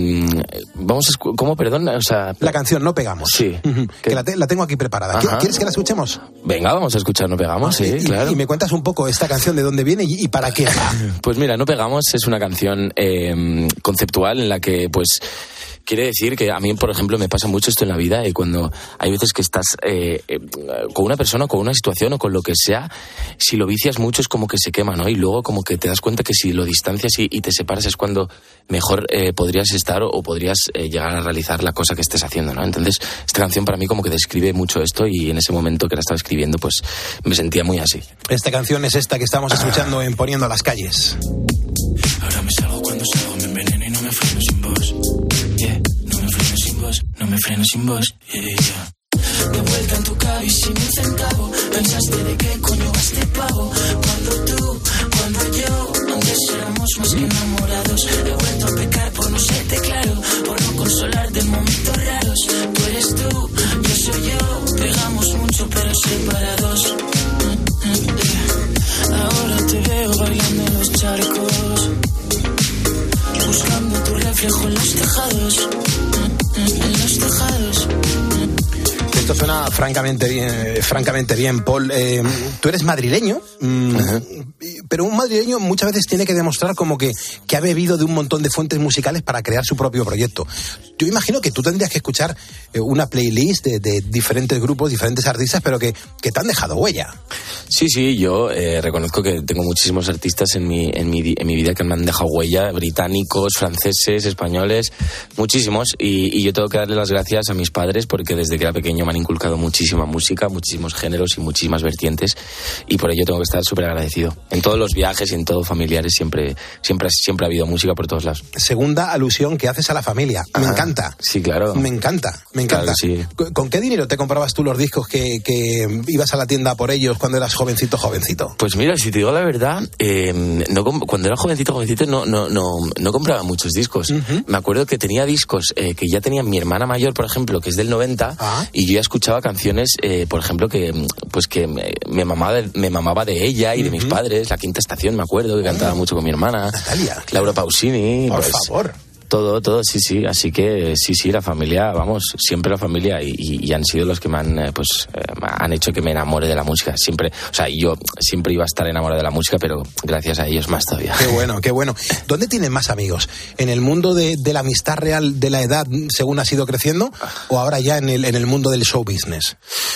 vamos a escu- ¿Cómo? Perdón, o sea... La canción No Pegamos. Sí. Uh-huh. Que la, te- la tengo aquí preparada. Ajá. ¿Quieres que la escuchemos? Venga, vamos a escuchar No Pegamos, sí, y, claro. Y me cuentas un poco esta canción, de dónde viene y, y para qué va. Pues mira, No Pegamos es una canción eh, conceptual en la que, pues... Quiere decir que a mí, por ejemplo, me pasa mucho esto en la vida, y cuando hay veces que estás eh, eh, con una persona, con una situación o con lo que sea, si lo vicias mucho es como que se quema, ¿no? Y luego como que te das cuenta que si lo distancias y, y te separas es cuando mejor eh, podrías estar o, o podrías eh, llegar a realizar la cosa que estés haciendo, ¿no? Entonces, esta canción para mí como que describe mucho esto, y en ese momento que la estaba escribiendo, pues me sentía muy así. Esta canción es esta que estamos escuchando en Poniendo las Calles. Ahora me salgo cuando salgo, me enveneno y no me freno sin voz. Yeah, no me freno sin voz, no me freno sin voz. Yeah, yeah. De vuelta en tu cabo y sin un centavo. Pensaste de qué coño este pavo. Cuando tú, cuando yo, antes éramos más que enamorados. He vuelto a pecar por no serte claro, por no consolarte en momentos raros. Tú eres tú, yo soy yo. Pegamos mucho pero separados. Ahora te veo bailando en los charcos, buscando tu reflejo en los tejados, en los tejados. Esto suena francamente bien, eh, francamente bien, Paul. Eh, tú eres madrileño, mm, pero un madrileño muchas veces tiene que demostrar como que, que ha bebido de un montón de fuentes musicales para crear su propio proyecto. Yo imagino que tú tendrías que escuchar eh, una playlist de, de diferentes grupos, diferentes artistas, pero que, que te han dejado huella. Sí, sí, yo eh, reconozco que tengo muchísimos artistas en mi, en, mi, en mi vida que me han dejado huella, británicos, franceses, españoles, muchísimos, y, y yo tengo que darle las gracias a mis padres porque desde que era pequeño me han inculcado muchísima música, muchísimos géneros y muchísimas vertientes, y por ello tengo que estar súper agradecido. En todos los viajes y en todos familiares siempre, siempre, siempre ha habido música por todos lados. Segunda alusión que haces a la familia. Me Ajá. encanta. Sí, claro. Me encanta, me encanta. Claro, sí. ¿Con, con qué dinero te comprabas tú los discos que, que ibas a la tienda por ellos cuando eras jovencito, jovencito? Pues mira, si te digo la verdad, eh, no, cuando era jovencito, jovencito, no, no, no, no compraba muchos discos. Uh-huh. Me acuerdo que tenía discos eh, que ya tenía mi hermana mayor, por ejemplo, que es del noventa, ah. y yo ya escuchaba canciones, eh, por ejemplo, que pues que me, me, mamaba de, me mamaba de ella y uh-huh. de mis padres. La Quinta Estación, me acuerdo, que cantaba uh-huh. mucho con mi hermana. Natalia. Laura Pausini. Por pues, favor. Todo, todo, sí, sí. Así que sí, sí, la familia, vamos, siempre la familia, y, y, y han sido los que me han, eh, pues, eh, han hecho que me enamore de la música. Siempre, o sea, yo siempre iba a estar enamorado de la música, pero gracias a ellos más todavía. Qué bueno, qué bueno. ¿Dónde tienes más amigos? ¿En el mundo de, de la amistad real de la edad según has ido creciendo, o ahora ya en el, en el mundo del show business?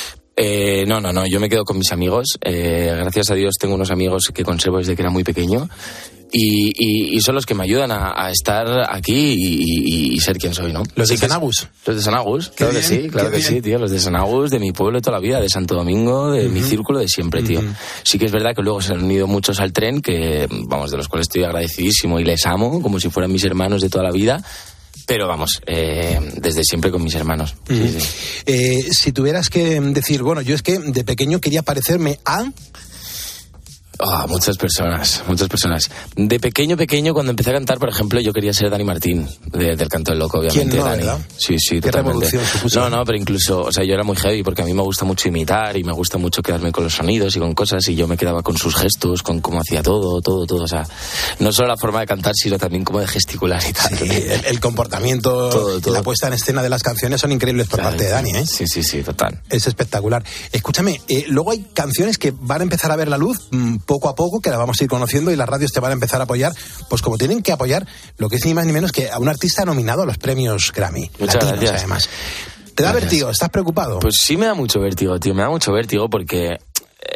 Eh, no, no, no, yo me quedo con mis amigos. Eh, gracias a Dios tengo unos amigos que conservo desde que era muy pequeño. Y, y, y son los que me ayudan a, a estar aquí y, y, y ser quien soy, ¿no? ¿Los sí de San Agus? Los de San Agus, claro bien, que sí, claro que bien. sí, tío. Los de San Agus, de mi pueblo de toda la vida, de Santo Domingo, de uh-huh. mi círculo de siempre, tío. Uh-huh. Sí que es verdad que luego se han unido muchos al tren, que, vamos, de los cuales estoy agradecidísimo y les amo, como si fueran mis hermanos de toda la vida. Pero vamos, eh, desde siempre con mis hermanos. Uh-huh. Sí, sí. Eh, si tuvieras que decir, bueno, yo es que de pequeño quería parecerme a... Oh, muchas personas, muchas personas. De pequeño, pequeño, cuando empecé a cantar, por ejemplo, yo quería ser Dani Martín, de, del Canto del Loco, obviamente. ¿Quién no, Dani. verdad? Sí, sí, ¿Qué totalmente. revolución supuso? No, no, pero incluso, o sea, yo era muy heavy porque a mí me gusta mucho imitar y me gusta mucho quedarme con los sonidos y con cosas, y yo me quedaba con sus gestos, con cómo hacía todo, todo, todo. O sea, no solo la forma de cantar, sino también como de gesticular y tal. Sí, el, el comportamiento, todo, todo. La puesta en escena de las canciones son increíbles por claro, parte de Dani, ¿eh? Sí, sí, sí, total. Es espectacular. Escúchame, eh, luego hay canciones que van a empezar a ver la luz mmm, poco a poco, que la vamos a ir conociendo, y las radios te van a empezar a apoyar, pues como tienen que apoyar lo que es ni más ni menos que a un artista nominado a los premios Grammy. Muchas latinos, gracias. Además. ¿Te da vértigo? ¿Estás preocupado? Pues sí me da mucho vértigo, tío. Me da mucho vértigo porque... Eh,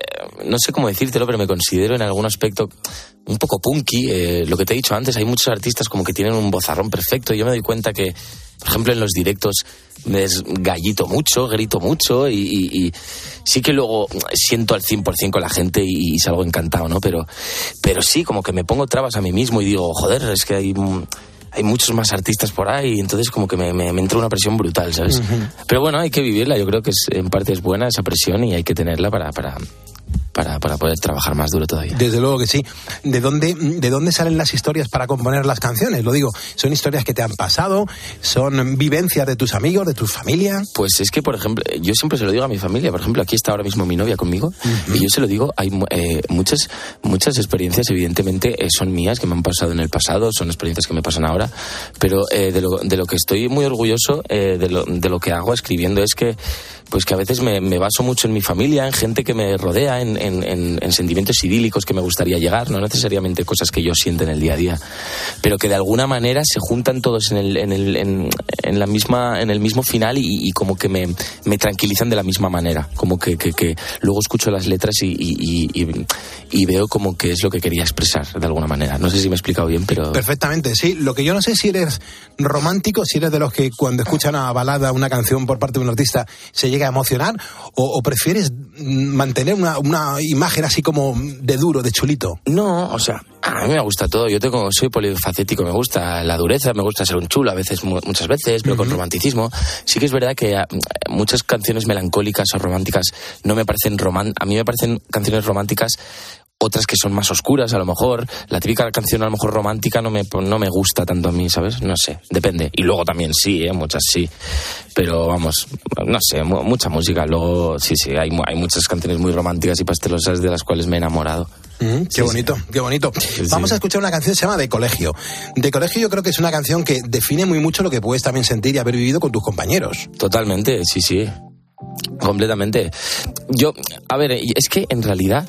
no sé cómo decírtelo, pero me considero en algún aspecto un poco punky. Eh, lo que te he dicho antes, hay muchos artistas como que tienen un vozarrón perfecto. Yo me doy cuenta que, por ejemplo, en los directos me desgallito mucho, grito mucho y, y, y sí que luego siento al cien por ciento con la gente y, y salgo encantado, ¿no? Pero, pero sí, como que me pongo trabas a mí mismo y digo, joder, es que hay... hay muchos más artistas por ahí, y entonces como que me, me, me entra una presión brutal, ¿sabes? Uh-huh. Pero bueno, hay que vivirla, yo creo que es, en parte es buena esa presión y hay que tenerla para, para, para, para poder trabajar más duro todavía. Desde luego que sí. ¿De dónde, ¿De dónde salen las historias para componer las canciones? Lo digo, ¿son historias que te han pasado? ¿Son vivencias de tus amigos, de tu familia? Pues es que, por ejemplo, yo siempre se lo digo a mi familia. Por ejemplo, aquí está ahora mismo mi novia conmigo, uh-huh. y yo se lo digo, hay eh, muchas, muchas experiencias, evidentemente, eh, son mías, que me han pasado en el pasado, son experiencias que me pasan ahora, pero eh, de, lo, de lo que estoy muy orgulloso eh, de, lo, de lo que hago escribiendo es que pues que a veces me, me baso mucho en mi familia, en gente que me rodea, en, en, en, en sentimientos idílicos que me gustaría llegar, no necesariamente cosas que yo siento en el día a día, pero que de alguna manera se juntan todos en el, en el, en, en la misma, en el mismo final y, y como que me, me tranquilizan de la misma manera, como que, que, que luego escucho las letras y, y, y, y veo como que es lo que quería expresar de alguna manera. No sé si me he explicado bien, pero... Perfectamente, sí. Lo que yo no sé si eres romántico, si eres de los que cuando escuchan una balada, una canción por parte de un artista, se llega a emocionar, o, o prefieres mantener una, una imagen así como de duro, de chulito. No, o sea, a mí me gusta todo. Yo tengo, soy polifacético, me gusta la dureza, me gusta ser un chulo a veces, muchas veces, pero uh-huh. con romanticismo. Sí que es verdad que muchas canciones melancólicas o románticas no me parecen román... A mí me parecen canciones románticas, otras que son más oscuras, a lo mejor. La típica canción a lo mejor romántica no me, no me gusta tanto a mí, ¿sabes? No sé, depende. Y luego también sí, ¿eh? Muchas sí. Pero vamos, no sé, mu- mucha música. Luego, sí, sí, hay, hay muchas canciones muy románticas y pastelosas de las cuales me he enamorado. Mm, qué sí, bonito, sí. qué bonito. Sí, Vamos sí. a escuchar una canción que se llama De Colegio. De Colegio yo creo que es una canción que define muy mucho lo que puedes también sentir y haber vivido con tus compañeros. Totalmente, sí, sí. Completamente. Yo, a ver, es que en realidad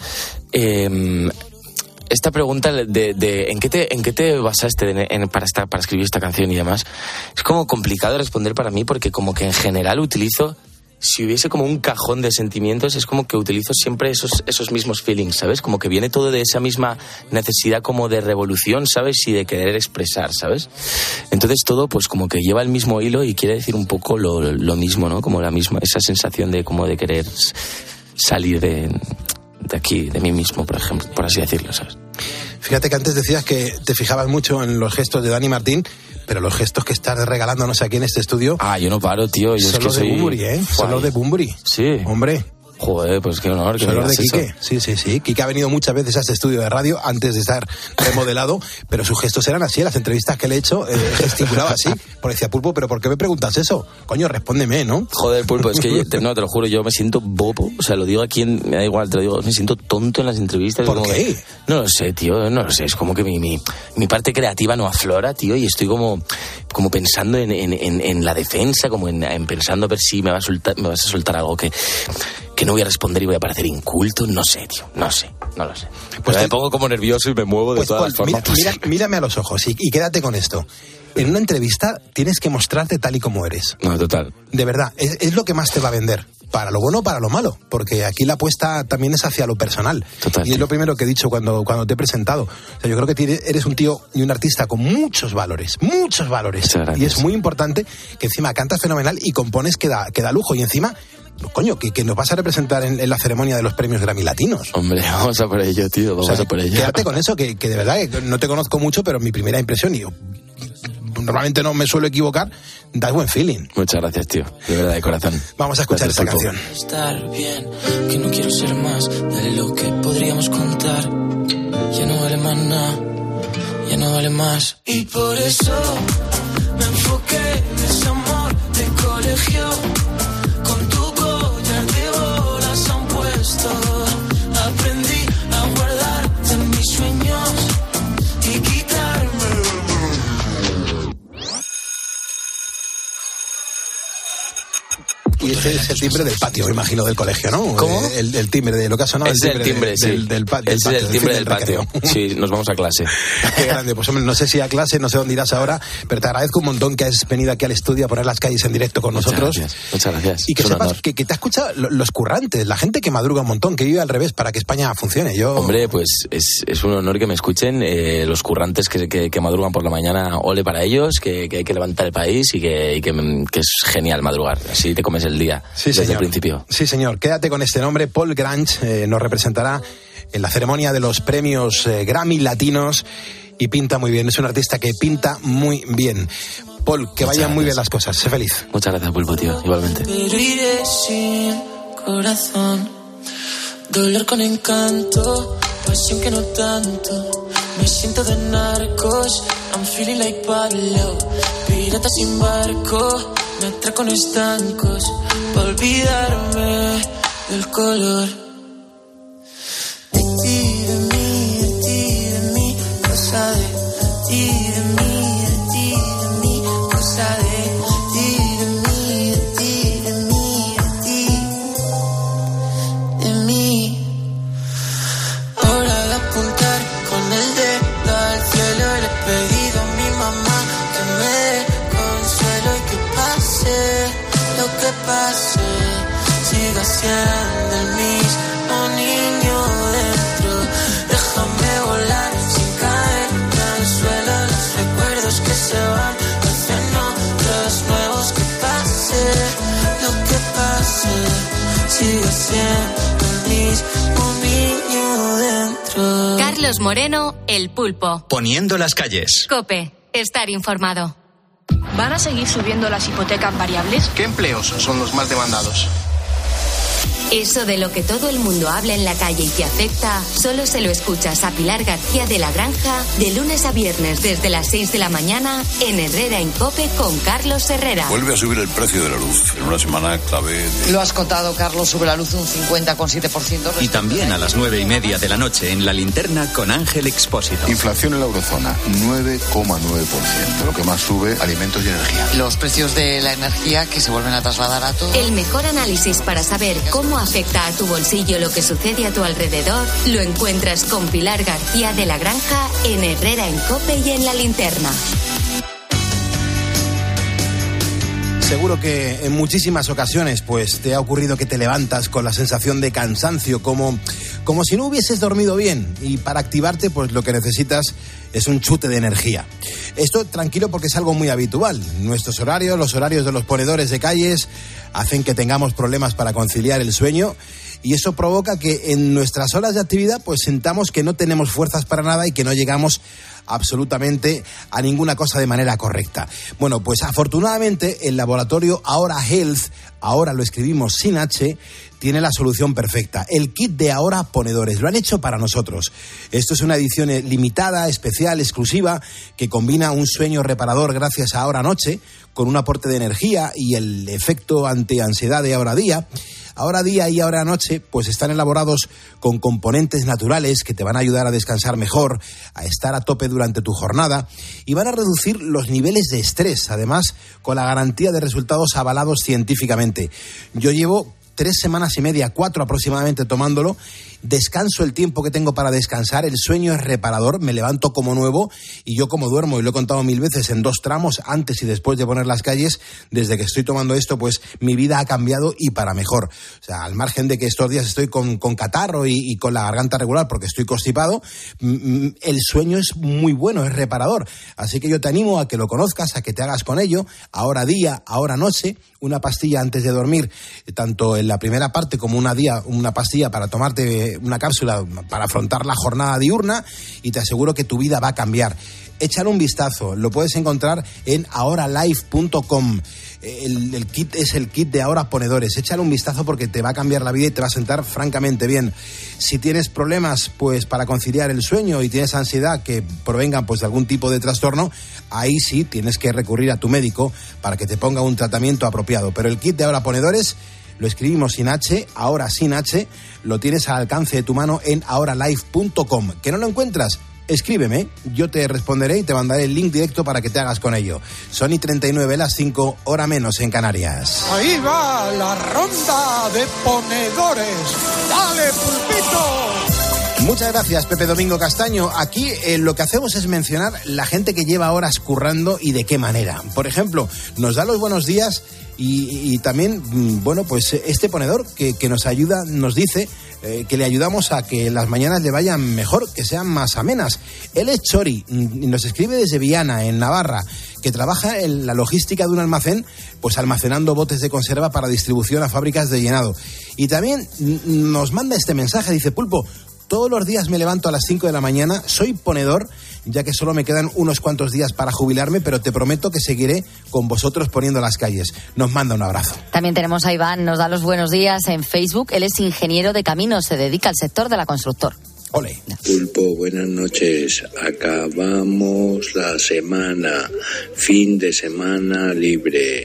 eh, esta pregunta de, de ¿en qué te en qué te basaste en, en, para esta, para escribir esta canción y demás, es como complicado responder para mí, porque como que en general utilizo, si hubiese como un cajón de sentimientos, es como que utilizo siempre esos, esos mismos feelings, ¿sabes? Como que viene todo de esa misma necesidad como de revolución, ¿sabes? Y de querer expresar, ¿sabes? Entonces todo pues como que lleva el mismo hilo y quiere decir un poco lo, lo mismo, ¿no? Como la misma, esa sensación de como de querer salir de, de aquí, de mí mismo, por ejemplo, por así decirlo, ¿sabes? Fíjate que antes decías que te fijabas mucho en los gestos de Dani Martín, pero los gestos que estás regalándonos aquí en este estudio... Ah, yo no paro, tío. Yo son es que los de soy... Bunbury, ¿eh? Son los de Bunbury. Sí. Hombre. Joder, pues qué honor que son me los de digas Quique. eso. Sí, sí, sí. Quique ha venido muchas veces a este estudio de radio antes de estar remodelado, pero sus gestos eran así. En las entrevistas que le he hecho, eh, gesticulaba así. Por decía, Pulpo, ¿pero por qué me preguntas eso? Coño, respóndeme, ¿no? Joder, Pulpo, es que yo, te, no, te lo juro, yo me siento bobo. O sea, lo digo aquí, en, me da igual, te lo digo, me siento tonto en las entrevistas. ¿Por como qué? Que, no lo sé, tío, no lo sé. Es como que mi, mi, mi parte creativa no aflora, tío, y estoy como, como pensando en, en, en, en la defensa, como en, en pensando a ver si me, va a soltar, me vas a soltar algo que... que no voy a responder y voy a parecer inculto, no sé, tío, no sé, no lo sé. Pues te... me pongo como nervioso y me muevo pues de todas Paul, las formas. Mira, mira, mírame a los ojos y, y quédate con esto. En una entrevista tienes que mostrarte tal y como eres. No, total. De verdad, es, es lo que más te va a vender. Para lo bueno o para lo malo, porque aquí la apuesta también es hacia lo personal. Total, y es tío. lo primero que he dicho cuando, cuando te he presentado. O sea, yo creo que tienes, eres un tío y un artista con muchos valores, muchos valores. Y es muy importante que encima cantas fenomenal y compones que da, que da lujo. Y encima, coño, que, que nos vas a representar en, en la ceremonia de los premios Grammy Latinos. Hombre, vamos a por ello, tío, vamos o sea, a por ello. Quédate con eso, que, que de verdad que no te conozco mucho, pero mi primera impresión, y yo normalmente no me suelo equivocar, das buen feeling. Muchas gracias, tío, de verdad, de corazón. Vamos a escuchar gracias, esta Pulpo. canción. Estar bien, que no quiero ser más de lo que podríamos contar. Ya no vale más nada, ya no vale más. Y por eso me enfoqué en ese amor de colegio. Con tu collar de bolas a un puesto. Aprendí a guardarte en mis sueños y quitarme. Y Este es el timbre del patio, me imagino, del colegio, ¿no? ¿Cómo? El, el timbre de lo que ha sonado. Es el timbre, de, sí. Del, del, pa- del es patio, el timbre del, del patio. Sí, nos vamos a clase. Qué grande. Pues hombre, no sé si a clase, no sé dónde irás ahora, pero te agradezco un montón que has venido aquí al estudio a poner las calles en directo con Muchas nosotros. gracias, muchas gracias. Y que Es un sepas honor. que, que te ha escuchado lo- los currantes, la gente que madruga un montón, que vive al revés para que España funcione. Yo... Hombre, pues es, es un honor que me escuchen eh, los currantes que, que, que madrugan por la mañana. Ole para ellos, que, que hay que levantar el país y que, y que, que es genial madrugar. Así te comes el día Sí, desde señor. el principio. Sí, señor. Quédate con este nombre. Paul Grange eh, nos representará en la ceremonia de los premios eh, Grammy Latinos y pinta muy bien. Es un artista que pinta muy bien. Paul, que Muchas vayan muy bien gracias. las cosas. Sé feliz. Muchas gracias, Pulpo, tío. Igualmente. Pero iré sin corazón, dolor con encanto, pasión que no tanto. Me siento de narcos, I'm feeling like Pablo. Pirata sin barco, me atraco en estancos, pa' olvidarme del color. De ti, de mí, de ti, de mí, cosa de ti, de mí, de ti, de mí, cosa de ti, de mí, de ti, de mí, de ti, de mí. Hora de apuntar con el dedo al cielo, le he pedido a mi mamá que me dé consuelo y que pase lo que pase, siga siendo el mismo niño dentro. Déjame volar sin caer al suelo, los recuerdos que se van hacen otros nuevos. Que pase lo que pase, siga siendo el mismo niño dentro. Carlos Moreno, El Pulpo. Poniendo las calles. COPE. Estar informado. ¿Van a seguir subiendo las hipotecas variables? ¿Qué empleos son los más demandados? Eso de lo que todo el mundo habla en la calle y te afecta, solo se lo escuchas a Pilar García de la Granja de lunes a viernes desde las seis de la mañana en Herrera en COPE con Carlos Herrera. Vuelve a subir el precio de la luz en una semana clave. De... Lo has contado, Carlos, sube la luz un cincuenta coma siete por ciento. Y también a las nueve y media de la noche en La Linterna con Ángel Expósito. Inflación en la eurozona, nueve coma nueve por ciento. Lo que más sube, alimentos y energía. Los precios de la energía que se vuelven a trasladar a todo. El mejor análisis para saber cómo afecta a tu bolsillo lo que sucede a tu alrededor lo encuentras con Pilar García de la Granja en Herrera en COPE y en La Linterna. Seguro que en muchísimas ocasiones pues te ha ocurrido que te levantas con la sensación de cansancio, como, como si no hubieses dormido bien, y para activarte pues lo que necesitas es un chute de energía. Esto tranquilo porque es algo muy habitual. Nuestros horarios, los horarios de los ponedores de calles hacen que tengamos problemas para conciliar el sueño y eso provoca que en nuestras horas de actividad pues sentamos que no tenemos fuerzas para nada y que no llegamos absolutamente a ninguna cosa de manera correcta. Bueno, pues afortunadamente el laboratorio Ahora Health, ahora lo escribimos sin H, tiene la solución perfecta. El kit de Ahora Ponedores. Lo han hecho para nosotros. Esto es una edición limitada, especial, exclusiva, que combina un sueño reparador gracias a Ahora Noche con un aporte de energía y el efecto antiansiedad de Ahora Día. Ahora Día y Ahora Noche pues están elaborados con componentes naturales que te van a ayudar a descansar mejor, a estar a tope durante tu jornada y van a reducir los niveles de estrés, además con la garantía de resultados avalados científicamente. Yo llevo tres semanas y media, cuatro aproximadamente tomándolo, descanso el tiempo que tengo para descansar, el sueño es reparador, me levanto como nuevo y yo como duermo, y lo he contado mil veces en dos tramos, antes y después de poner las calles, desde que estoy tomando esto, pues mi vida ha cambiado y para mejor. O sea, al margen de que estos días estoy con, con catarro y, y con la garganta regular porque estoy constipado, m- el sueño es muy bueno, es reparador. Así que yo te animo a que lo conozcas, a que te hagas con ello, ahora día, ahora noche, una pastilla antes de dormir, tanto en la primera parte como una día, una pastilla para tomarte una cápsula para afrontar la jornada diurna, y te aseguro que tu vida va a cambiar. Échale un vistazo, lo puedes encontrar en ahora life punto com. El, el kit es el kit de Ahora Ponedores. Échale un vistazo porque te va a cambiar la vida y te va a sentar francamente bien. Si tienes problemas pues para conciliar el sueño y tienes ansiedad que provengan pues de algún tipo de trastorno, ahí sí tienes que recurrir a tu médico para que te ponga un tratamiento apropiado. Pero el kit de Ahora Ponedores lo escribimos sin H, ahora sin H, lo tienes al alcance de tu mano en ahora life punto com. ¿Que no lo encuentras? escríbeme, yo te responderé y te mandaré el link directo para que te hagas con ello. Son y treinta y nueve, las cinco, hora menos en Canarias. Ahí va la ronda de ponedores. ¡Dale, Pulpito! Muchas gracias, Pepe Domingo Castaño. Aquí eh, lo que hacemos es mencionar la gente que lleva horas currando y de qué manera. Por ejemplo, nos da los buenos días y, y también, bueno, pues este ponedor que, que nos ayuda, nos dice eh, que le ayudamos a que las mañanas le vayan mejor, que sean más amenas. Él es Chori y nos escribe desde Viana, en Navarra, que trabaja en la logística de un almacén, pues almacenando botes de conserva para distribución a fábricas de llenado. Y también nos manda este mensaje, dice: Pulpo, todos los días me levanto a las cinco de la mañana, soy ponedor, ya que solo me quedan unos cuantos días para jubilarme, pero te prometo que seguiré con vosotros poniendo las calles. Nos manda un abrazo. También tenemos a Iván, nos da los buenos días en Facebook. Él es ingeniero de caminos, se dedica al sector de la constructor. Ole. Pulpo, buenas noches. Acabamos la semana, fin de semana libre.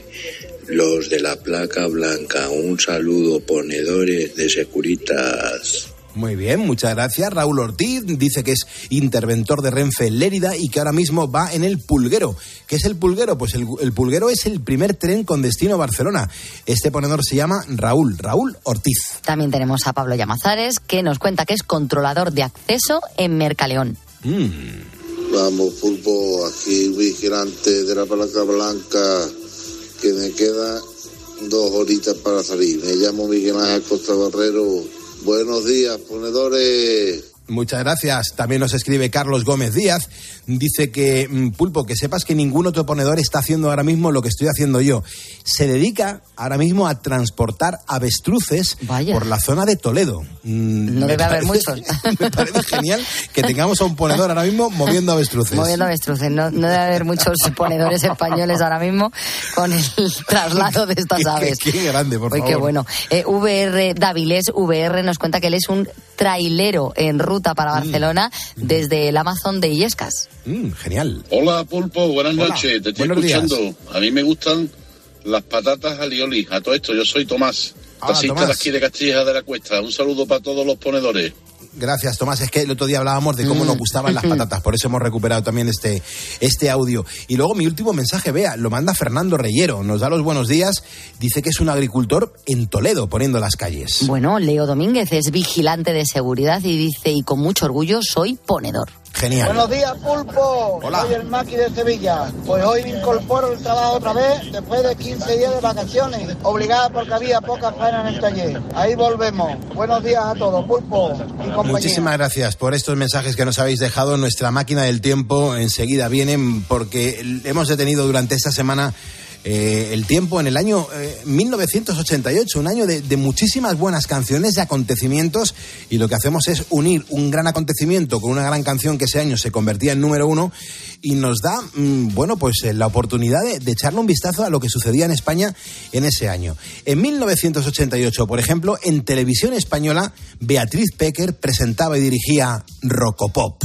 Los de la placa blanca, un saludo, ponedores de Securitas. Muy bien, muchas gracias. Raúl Ortiz dice que es interventor de Renfe en Lérida y que ahora mismo va en el Pulguero. ¿Qué es el Pulguero? Pues el, el Pulguero es el primer tren con destino a Barcelona. Este ponedor se llama Raúl, Raúl Ortiz. También tenemos a Pablo Llamazares, que nos cuenta que es controlador de acceso en Mercaleón. Mm. Vamos, Pulpo, aquí vigilante de la placa blanca, que me queda dos horitas para salir. Me llamo Miguel Ángel Costa Barrero. Buenos días, ponedores. Muchas gracias. También nos escribe Carlos Gómez Díaz. Dice que, Pulpo, que sepas que ningún otro ponedor está haciendo ahora mismo lo que estoy haciendo yo. Se dedica ahora mismo a transportar avestruces Vaya. por la zona de Toledo. No debe haber muchos. Me parece genial que tengamos a un ponedor ahora mismo moviendo avestruces. Moviendo avestruces. No, no debe haber muchos ponedores españoles ahora mismo con el traslado de estas aves. Qué, qué grande, por Uy, favor. Qué bueno. Eh, V R Dáviles, V R nos cuenta que él es un trailero en ruta para Barcelona mm. desde el Amazon de Illescas. Mm, genial. Hola, Pulpo, buenas Hola. noches. Te estoy Buenos escuchando. días. A mí me gustan las patatas alioli. A todo esto, yo soy Tomás, Ah, taxista Tomás. de aquí de Castilla de la Cuesta. Un saludo para todos los ponedores. Gracias, Tomás. Es que el otro día hablábamos de cómo Mm. nos gustaban las patatas, por eso hemos recuperado también este, este audio. Y luego mi último mensaje, vea, lo manda Fernando Reyero, nos da los buenos días, dice que es un agricultor en Toledo, poniendo las calles. Bueno, Leo Domínguez es vigilante de seguridad y dice, y con mucho orgullo, soy ponedor. Genial. Buenos días, Pulpo. Hola. Soy el Maki de Sevilla. Pues hoy me incorporo el trabajo otra vez después de quince días de vacaciones, obligada porque había poca faena en el taller. Ahí volvemos. Buenos días a todos, Pulpo y compañía. Muchísimas gracias por estos mensajes que nos habéis dejado. Nuestra máquina del tiempo enseguida vienen porque hemos detenido durante esta semana Eh, el tiempo en el año eh, mil novecientos ochenta y ocho, un año de, de muchísimas buenas canciones, de acontecimientos, y lo que hacemos es unir un gran acontecimiento con una gran canción que ese año se convertía en número uno y nos da, mmm, bueno, pues eh, la oportunidad de, de echarle un vistazo a lo que sucedía en España en ese año. En mil novecientos ochenta y ocho, por ejemplo, en Televisión Española, Beatriz Pecker presentaba y dirigía Rocopop.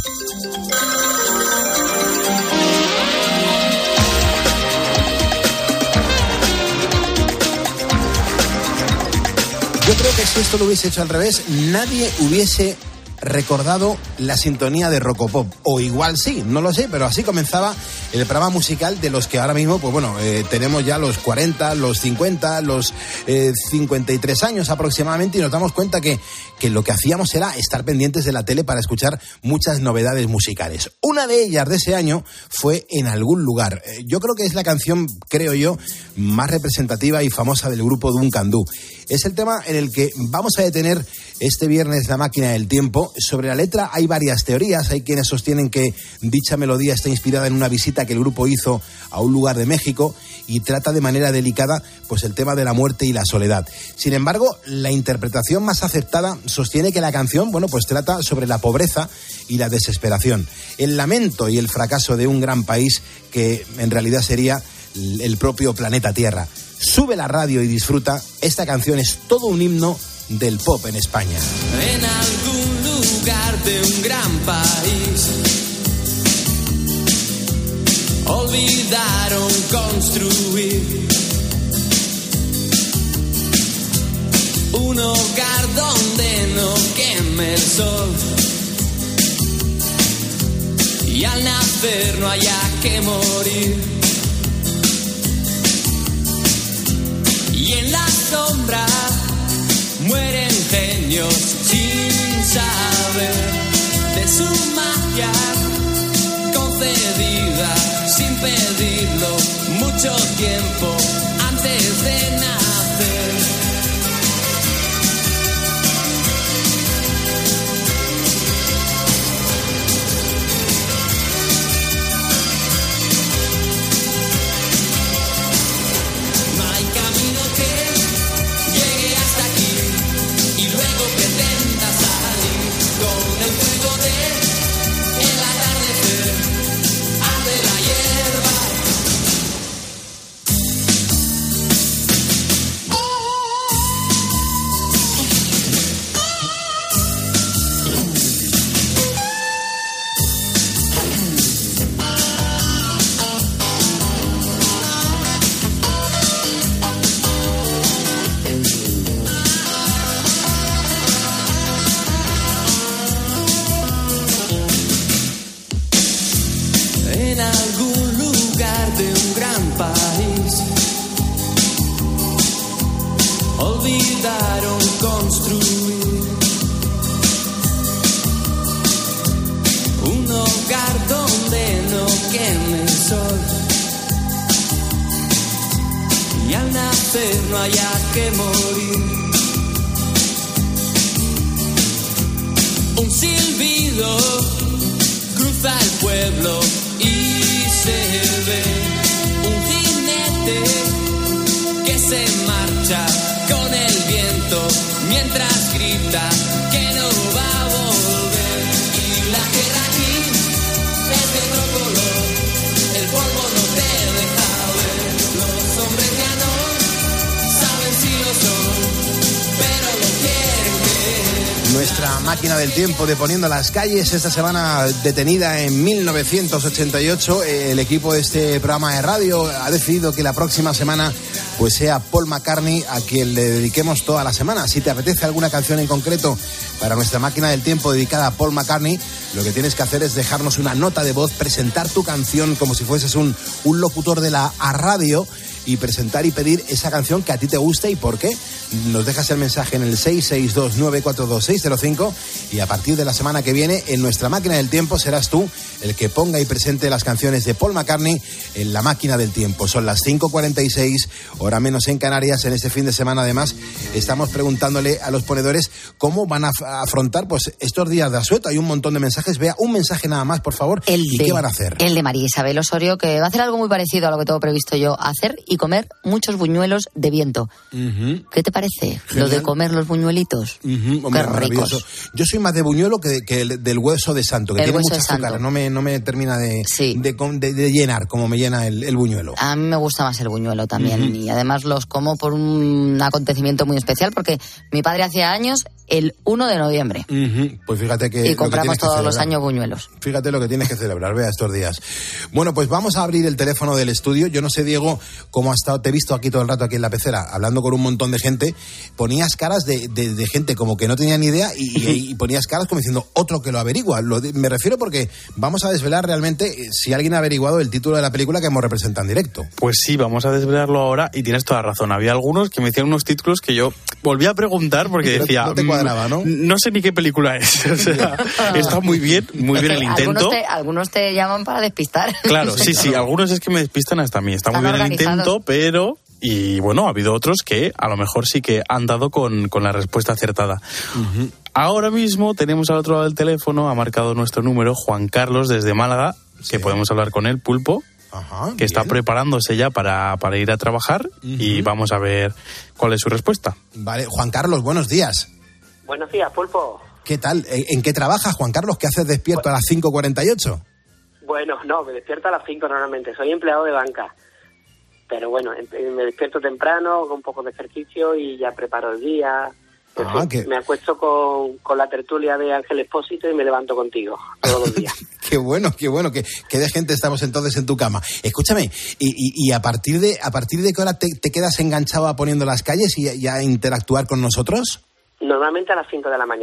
Yo creo que si esto lo hubiese hecho al revés, nadie hubiese recordado la sintonía de Rocopop. O igual sí, no lo sé, pero así comenzaba el programa musical de los que ahora mismo, pues bueno, eh, tenemos ya los cuarenta, los cincuenta, los eh, cincuenta y tres años aproximadamente, y nos damos cuenta que, que lo que hacíamos era estar pendientes de la tele para escuchar muchas novedades musicales. Una de ellas de ese año fue En algún lugar. Eh, yo creo que es la canción, creo yo, más representativa y famosa del grupo Duncan Du. Es el tema en el que vamos a detener este viernes la máquina del tiempo. Sobre la letra hay varias teorías. Hay quienes sostienen que dicha melodía está inspirada en una visita que el grupo hizo a un lugar de México y trata de manera delicada pues el tema de la muerte y la soledad. Sin embargo, la interpretación más aceptada sostiene que la canción, bueno, pues trata sobre la pobreza y la desesperación, el lamento y el fracaso de un gran país que en realidad sería el propio planeta Tierra. Sube la radio y disfruta. Esta canción es todo un himno del pop en España. En algún lugar de un gran país olvidaron construir un hogar donde no queme el sol. y al nacer no haya que morir. Y en la sombra mueren genios sin saber de su magia concedida sin pedirlo mucho tiempo antes de nacer. Olvidaron construir un hogar donde no queme el sol y al nacer no haya que morir. Un silbido cruza el pueblo y se ve un jinete que se marcha con el viento mientras grita que no va a volver. Y la tierra aquí es de otro color, el polvo no te deja ver. Los hombres ya no saben si lo son, pero lo quieren creer. Nuestra máquina del tiempo de Poniendo las Calles, esta semana detenida en mil novecientos ochenta y ocho. El equipo de este programa de radio ha decidido que la próxima semana pues sea Paul McCartney a quien le dediquemos toda la semana. Si te apetece alguna canción en concreto para nuestra máquina del tiempo dedicada a Paul McCartney, lo que tienes que hacer es dejarnos una nota de voz, presentar tu canción como si fueses un, un locutor de la a radio y presentar y pedir esa canción que a ti te guste y por qué. Nos dejas el mensaje en el seis seis dos nueve cuatro dos seis cero cinco y a partir de la semana que viene en nuestra máquina del tiempo serás tú el que ponga y presente las canciones de Paul McCartney en la máquina del tiempo. Son las cinco cuarenta y seis, hora menos en Canarias. En este fin de semana además estamos preguntándole a los ponedores cómo van a afrontar pues estos días de asueto. Hay un montón de mensajes. Vea, un mensaje nada más, por favor. El ¿Y de, qué van a hacer? El de María Isabel Osorio, que va a hacer algo muy parecido a lo que tengo previsto yo hacer y comer muchos buñuelos de viento. Uh-huh. ¿Qué te parece? Genial. Lo de comer los buñuelitos. Uh-huh. Hombre, qué maravilloso. ricos. Yo soy más de buñuelo que, que el, del hueso de santo, que El tiene hueso mucha de santo. azúcar. No me, no me termina de, Sí. de, de, de llenar como me llena el, el buñuelo. A mí me gusta más el buñuelo también. Uh-huh. Y además los como por un acontecimiento muy especial porque mi padre hacía años el uno de noviembre. Uh-huh. Pues fíjate que... Y compramos todos los celebrar. años buñuelos. Fíjate lo que tienes que celebrar, vea, estos días. Bueno, pues vamos a abrir el teléfono del estudio. Yo no sé, Diego, cómo has estado. Te he visto aquí todo el rato, aquí en la pecera, hablando con un montón de gente. Ponías caras de, de, de gente como que no tenía ni idea y, y, y ponías caras como diciendo otro que lo averigua. Lo de, me refiero porque vamos a desvelar realmente si alguien ha averiguado el título de la película que hemos representado en directo. Pues sí, vamos a desvelarlo ahora y tienes toda razón. Había algunos que me decían unos títulos que yo volví a preguntar porque Pero decía... no te cuadraba, ¿no? No sé ni qué película es. O sea, está muy bien, muy bien el intento. Algunos te, algunos te llaman para despistar. Claro, sí, sí, algunos es que me despistan hasta a mí. Está Están muy bien el organizados. intento, pero... Y bueno, ha habido otros que a lo mejor sí que han dado con, con la respuesta acertada. Uh-huh. Ahora mismo tenemos al otro lado del teléfono, ha marcado nuestro número, Juan Carlos desde Málaga, Sí. que podemos hablar con él, Pulpo, Ajá, que está bien. preparándose ya para, para ir a trabajar Uh-huh. y vamos a ver cuál es su respuesta. Vale, Juan Carlos, buenos días. Buenos días, Pulpo. ¿Qué tal? ¿En, en qué trabajas, Juan Carlos? ¿Qué haces despierto a las cinco cuarenta y ocho? Bueno, no, me despierto a las cinco normalmente. Soy empleado de banca. Pero bueno, em- me despierto temprano, hago un poco de ejercicio y ya preparo el día. En Ah, fin, qué- Me acuesto con, con la tertulia de Ángel Expósito y me levanto contigo todos los días. Qué bueno, qué bueno, que, que de gente estamos entonces en tu cama. Escúchame, y, y, y a partir de a partir de qué hora te, te quedas enganchado a Poniendo las Calles y, y a interactuar con nosotros? Normalmente a las cinco de la mañana.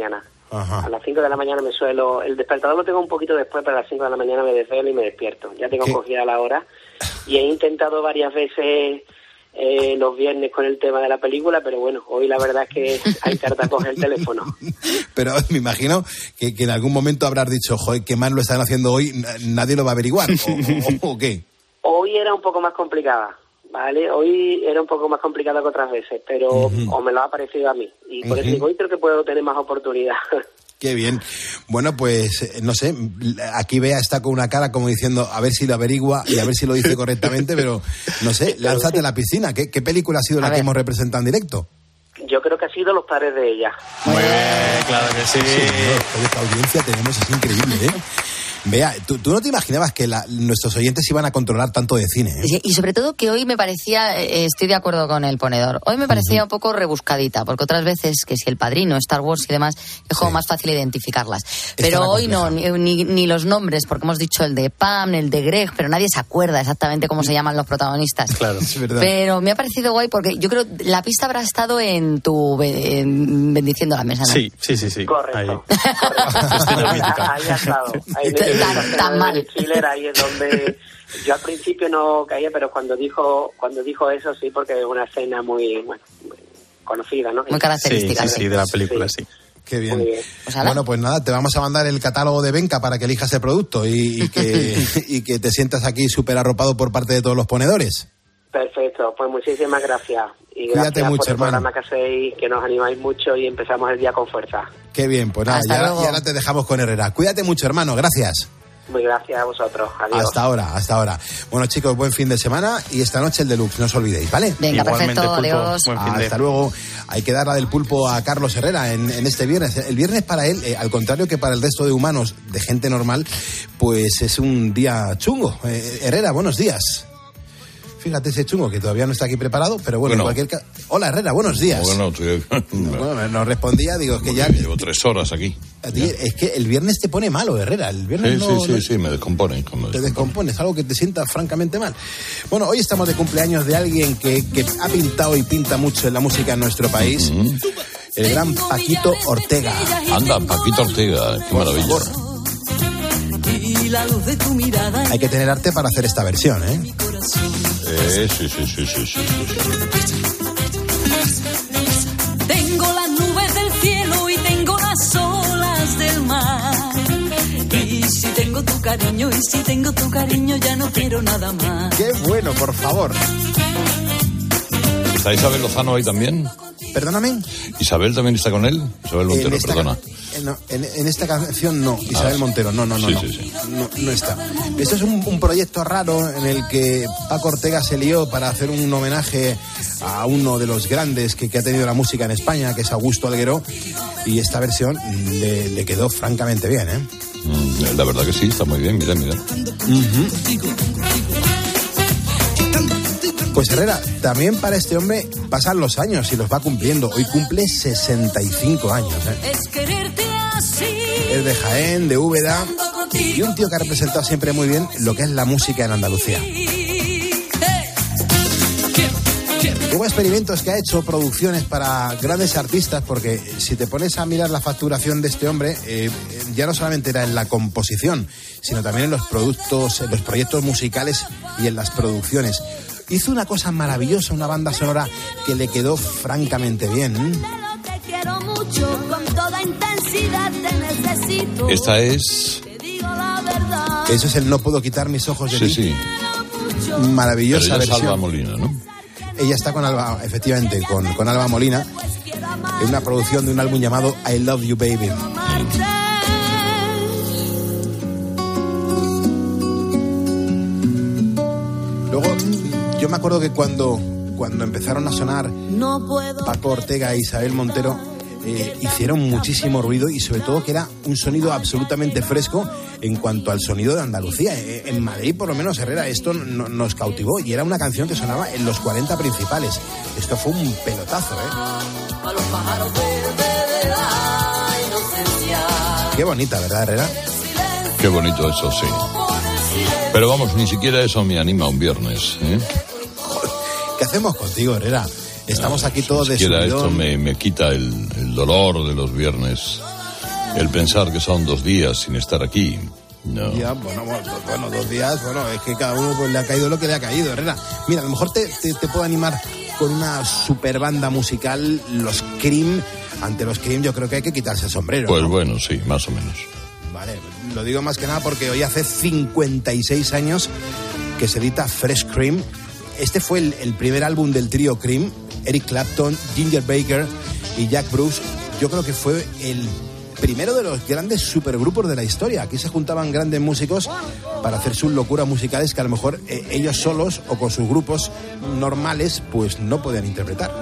Ajá. A las cinco de la mañana me suelo... El despertador lo tengo un poquito después, pero a las cinco de la mañana me desvelo y me despierto. Ya tengo ¿Qué? cogida la hora. Y he intentado varias veces eh, los viernes con el tema de la película, pero bueno, hoy la verdad es que hay carta coger el teléfono. Pero me imagino que, que en algún momento habrás dicho, joder, qué mal lo están haciendo hoy, nadie lo va a averiguar, ¿o, o, o qué? Hoy era un poco más complicada. Vale, hoy era un poco más complicado que otras veces, pero uh-huh. o me lo ha parecido a mí. Y por uh-huh. eso digo, hoy creo que puedo tener más oportunidad. Qué bien. Bueno, pues, no sé, aquí Bea está con una cara como diciendo, a ver si lo averigua y a ver si lo dice correctamente, pero, no sé, lánzate a la piscina. ¿Qué, qué película ha sido a la ver. que hemos representado en directo? Yo creo que ha sido Los padres de ella. Muy bien, claro que sí. sí esta audiencia tenemos, es increíble, ¿eh? Vea, ¿tú, tú no te imaginabas que la, nuestros oyentes iban a controlar tanto de cine, ¿eh? Y sobre todo que hoy me parecía, eh, estoy de acuerdo con el ponedor, hoy me parecía uh-huh. un poco rebuscadita, porque otras veces que si el Padrino, Star Wars y demás, es como sí. más fácil identificarlas. Pero hoy no, ni, ni, ni los nombres, porque hemos dicho el de Pam, el de Greg, pero nadie se acuerda exactamente cómo se llaman los protagonistas. Claro, es verdad. Pero me ha parecido guay porque yo creo la pista habrá estado en tu en bendiciendo la mesa, ¿no? Sí, sí, sí, sí. Correcto. Ahí, Correcto. ahí ha estado. Ahí tan, tan mal. El thriller, ahí es donde yo al principio no caía, pero cuando dijo cuando dijo eso sí, porque es una escena muy, bueno, muy conocida, ¿no? Muy característica. Sí, sí, sí, de la película, sí. sí. Qué bien. bien. Pues bueno, pues nada, te vamos a mandar el catálogo de Venca para que elijas el producto y, y, que, y que te sientas aquí súper arropado por parte de todos los ponedores. Perfecto, pues muchísimas gracias. Y gracias Cuídate mucho, por el hermano. programa que hacéis, que nos animáis mucho y empezamos el día con fuerza. Qué bien, pues nada, y ahora, y ahora te dejamos con Herrera. Cuídate mucho, hermano, gracias. Muy gracias a vosotros. Adiós. Hasta ahora, hasta ahora. Bueno, chicos, buen fin de semana y esta noche el deluxe, no os olvidéis, ¿vale? Venga, igualmente, perfecto, pulpo, adiós. Hasta luego. Hay que dar la del pulpo a Carlos Herrera en, en este viernes. El viernes para él, eh, al contrario que para el resto de humanos, de gente normal, pues es un día chungo. Eh, Herrera, buenos días. Fíjate ese chungo que todavía no está aquí preparado, pero bueno, bueno. en cualquier caso... Hola, Herrera, buenos días. Bueno, estoy... no, bueno, nos respondía, digo, es que ya... Llevo tres horas aquí. A ti, es que el viernes te pone malo, Herrera. El viernes sí, no, sí, sí, no... sí, me descompone. Te descompones, algo que te sienta francamente mal. Bueno, hoy estamos de cumpleaños de alguien que, que ha pintado y pinta mucho en la música en nuestro país. Uh-huh. El gran Paquito Ortega. Anda, Paquito Ortega, qué Por maravilla. Favor. Hay que tener arte para hacer esta versión, ¿eh? Eh, sí, sí, sí, sí, sí, sí. Tengo las nubes del cielo y tengo las olas del mar. Y si tengo tu cariño, y si tengo tu cariño, ya no quiero nada más. Qué bueno, por favor. ¿Está Isabel Lozano ahí también? ¿Perdóname? ¿Isabel también está con él? Isabel Montero, esta, perdona. En, en, en esta canción no, Isabel ah, Montero, no, no, no, sí, no, sí, sí. no, no está. Esto es un, un proyecto raro en el que Paco Ortega se lió para hacer un homenaje a uno de los grandes que, que ha tenido la música en España, que es Augusto Algueró, y esta versión le, le quedó francamente bien, ¿eh? Mm, la verdad que sí, está muy bien, mira, mira. Uh-huh. Pues Herrera, también para este hombre pasan los años y los va cumpliendo. Hoy cumple sesenta y cinco años, ¿eh? Es de Jaén, de Úbeda, y un tío que ha representado siempre muy bien lo que es la música en Andalucía. Hubo experimentos que ha hecho, producciones para grandes artistas, porque si te pones a mirar la facturación de este hombre, eh, ya no solamente era en la composición, sino también en los productos, en los proyectos musicales y en las producciones. Hizo una cosa maravillosa, una banda sonora que le quedó francamente bien. Esta es... Eso es el No puedo quitar mis ojos de sí, ti. Sí, sí. Maravillosa Pero ella versión. Es Alba Molina, ¿no? Ella está con Alba, efectivamente, con, con Alba Molina, en una producción de un álbum llamado I Love You Baby. Luego, yo me acuerdo que cuando, cuando empezaron a sonar Paco Ortega e Isabel Montero, eh, hicieron muchísimo ruido y sobre todo que era un sonido absolutamente fresco en cuanto al sonido de Andalucía. Eh, en Madrid, por lo menos, Herrera, esto no, nos cautivó y era una canción que sonaba en los cuarenta principales. Esto fue un pelotazo, ¿eh? Qué bonita, ¿verdad, Herrera? Qué bonito eso, sí. Pero vamos, ni siquiera eso me anima un viernes, ¿eh? ¿Qué hacemos contigo, Herrera? Estamos aquí todos de subidón. Ni siquiera esto me, me quita el, el dolor de los viernes. el pensar que son dos días sin estar aquí. No. Ya, bueno, bueno, bueno, dos días, bueno, es que cada uno pues, le ha caído lo que le ha caído, Herrera. Mira, a lo mejor te, te, te puedo animar con una super banda musical, los Cream. Ante los Cream yo creo que hay que quitarse el sombrero. Pues ¿no? Bueno, sí, más o menos. Vale, lo digo más que nada porque hoy hace cincuenta y seis años que se edita Fresh Cream. Este fue el, el primer álbum del trío Cream. Eric Clapton, Ginger Baker y Jack Bruce. Yo creo que fue el primero de los grandes supergrupos de la historia. Aquí se juntaban grandes músicos para hacer sus locuras musicales que a lo mejor eh, ellos solos o con sus grupos normales pues no podían interpretar.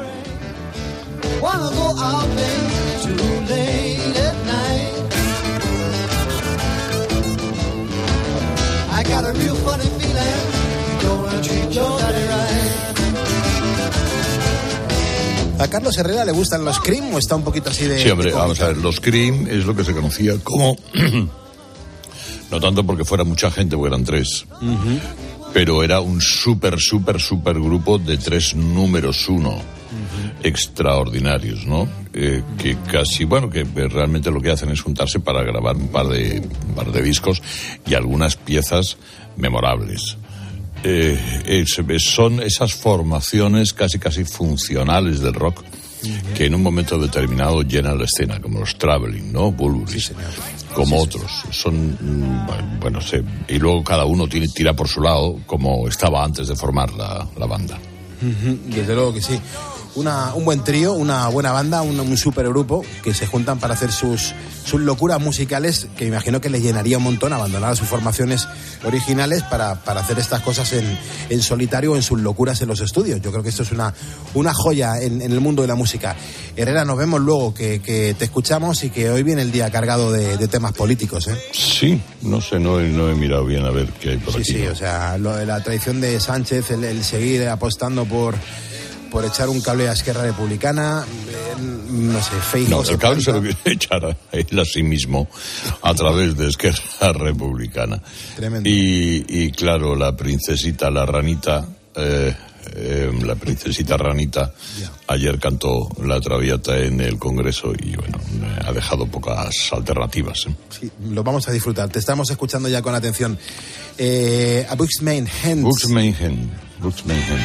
¿A Carlos Herrera le gustan los Cream o está un poquito así de...? Sí, hombre, vamos a ver, los Cream es lo que se conocía como... no tanto porque fuera mucha gente, porque eran tres, uh-huh. pero era un súper, súper, súper grupo de tres números uno, uh-huh. extraordinarios, ¿no? Eh, que casi, bueno, que realmente lo que hacen es juntarse para grabar un par de, un par de discos y algunas piezas memorables. Eh, es, son esas formaciones casi casi funcionales del rock uh-huh. que en un momento determinado llenan la escena, como los Traveling, ¿no? Bulburis, sí, como sí, otros. Sí. Son, bueno, sé, y luego cada uno tiene, tira por su lado, como estaba antes de formar la, la banda. Uh-huh. Desde luego que sí. Una, un buen trío, una buena banda, un, un supergrupo que se juntan para hacer sus, sus locuras musicales, que imagino que les llenaría un montón abandonar sus formaciones originales para, para hacer estas cosas en, en solitario o en sus locuras en los estudios. Yo creo que esto es una, una joya en, en el mundo de la música. Herrera, nos vemos luego, que, que te escuchamos y que hoy viene el día cargado de, de temas políticos, ¿eh? Sí, no sé, no, no he mirado bien a ver qué hay por sí, aquí. Sí, sí, o sea, lo de la traición de Sánchez, el, el seguir apostando por... por echar un cable a Esquerra Republicana, eh, no sé, Feijóo. No, el cable se lo quiere echar a él a sí mismo a través de Esquerra Republicana. Tremendo. Y, y claro, la princesita, la ranita, eh, eh, la princesita ranita, yeah. ayer cantó la Traviata en el Congreso y bueno, ha dejado pocas alternativas. ¿eh? Sí, lo vamos a disfrutar. Te estamos escuchando ya con atención. Eh, a Buxmeinhen. Buxmeinhen. Buxmeinhen.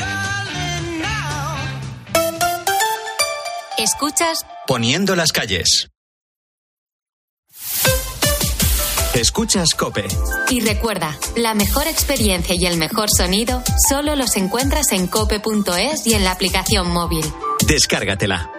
Escuchas Poniendo las calles. Escuchas COPE. Y recuerda, la mejor experiencia y el mejor sonido solo los encuentras en cope punto es y en la aplicación móvil. Descárgatela.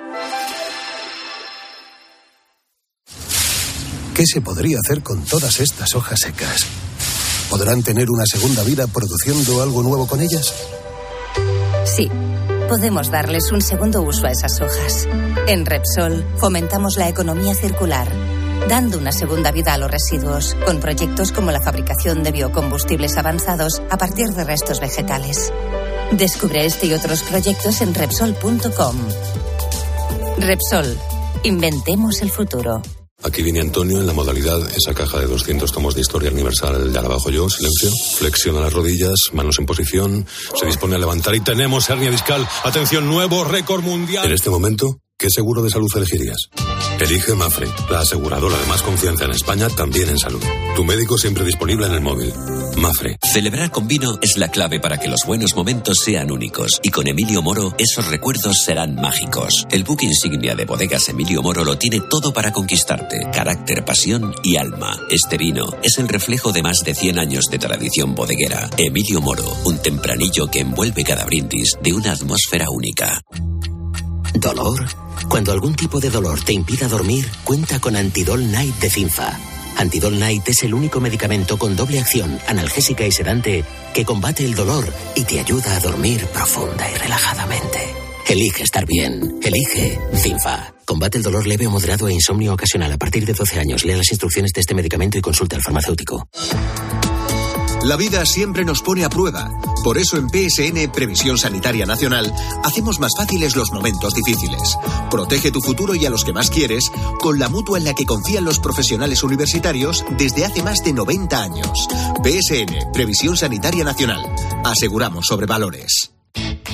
¿Qué se podría hacer con todas estas hojas secas? ¿Podrán tener una segunda vida produciendo algo nuevo con ellas? Sí. Podemos darles un segundo uso a esas hojas. En Repsol fomentamos la economía circular, dando una segunda vida a los residuos, con proyectos como la fabricación de biocombustibles avanzados a partir de restos vegetales. Descubre este y otros proyectos en Repsol punto com. Repsol, inventemos el futuro. Aquí viene Antonio en la modalidad, esa caja de doscientos tomos de historia universal. Ya la bajo yo, silencio. Flexiona las rodillas, manos en posición. Se dispone a levantar y tenemos hernia discal. Atención, nuevo récord mundial. En este momento, ¿qué seguro de salud elegirías? Elige Mafre, la aseguradora de más confianza en España, también en salud. Tu médico siempre disponible en el móvil. Mafre. Celebrar con vino es la clave para que los buenos momentos sean únicos. Y con Emilio Moro, esos recuerdos serán mágicos. El buque insignia de Bodegas Emilio Moro lo tiene todo para conquistarte. Carácter, pasión y alma. Este vino es el reflejo de más de cien años de tradición bodeguera. Emilio Moro, un tempranillo que envuelve cada brindis de una atmósfera única. ¿Dolor? Cuando algún tipo de dolor te impida dormir, cuenta con Antidol Night de Cinfa. Antidol Night es el único medicamento con doble acción, analgésica y sedante, que combate el dolor y te ayuda a dormir profunda y relajadamente. Elige estar bien. Elige Cinfa. Combate el dolor leve o moderado e insomnio ocasional a partir de doce años. Lea las instrucciones de este medicamento y consulte al farmacéutico. La vida siempre nos pone a prueba. Por eso en P S N, Previsión Sanitaria Nacional, hacemos más fáciles los momentos difíciles. Protege tu futuro y a los que más quieres con la mutua en la que confían los profesionales universitarios desde hace más de noventa años. P S N, Previsión Sanitaria Nacional. Aseguramos sobre valores.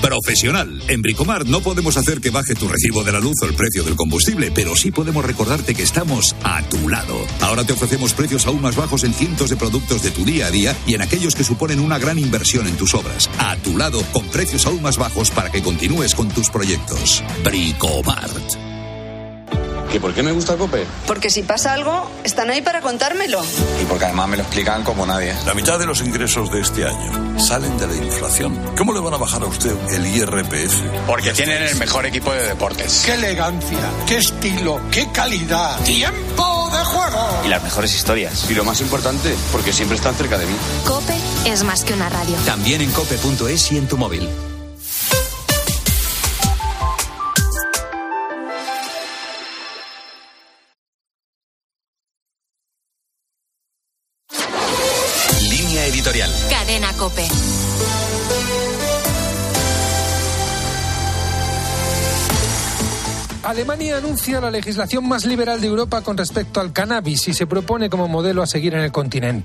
Profesional. En Bricomart no podemos hacer que baje tu recibo de la luz o el precio del combustible, pero sí podemos recordarte que estamos a tu lado. Ahora te ofrecemos precios aún más bajos en cientos de productos de tu día a día y en aquellos que suponen una gran inversión en tus obras. A tu lado, con precios aún más bajos para que continúes con tus proyectos. Bricomart. ¿Y por qué me gusta COPE? Porque si pasa algo, están ahí para contármelo. Y porque además me lo explican como nadie. La mitad de los ingresos de este año salen de la inflación. ¿Cómo le van a bajar a usted el I R P F? Porque tienen el mejor equipo de deportes. ¡Qué elegancia! ¡Qué estilo! ¡Qué calidad! ¡Tiempo de juego! Y las mejores historias. Y lo más importante, porque siempre están cerca de mí. COPE es más que una radio. También en cope punto es y en tu móvil. Editorial. Cadena COPE. Alemania anuncia la legislación más liberal de Europa con respecto al cannabis y se propone como modelo a seguir en el continente.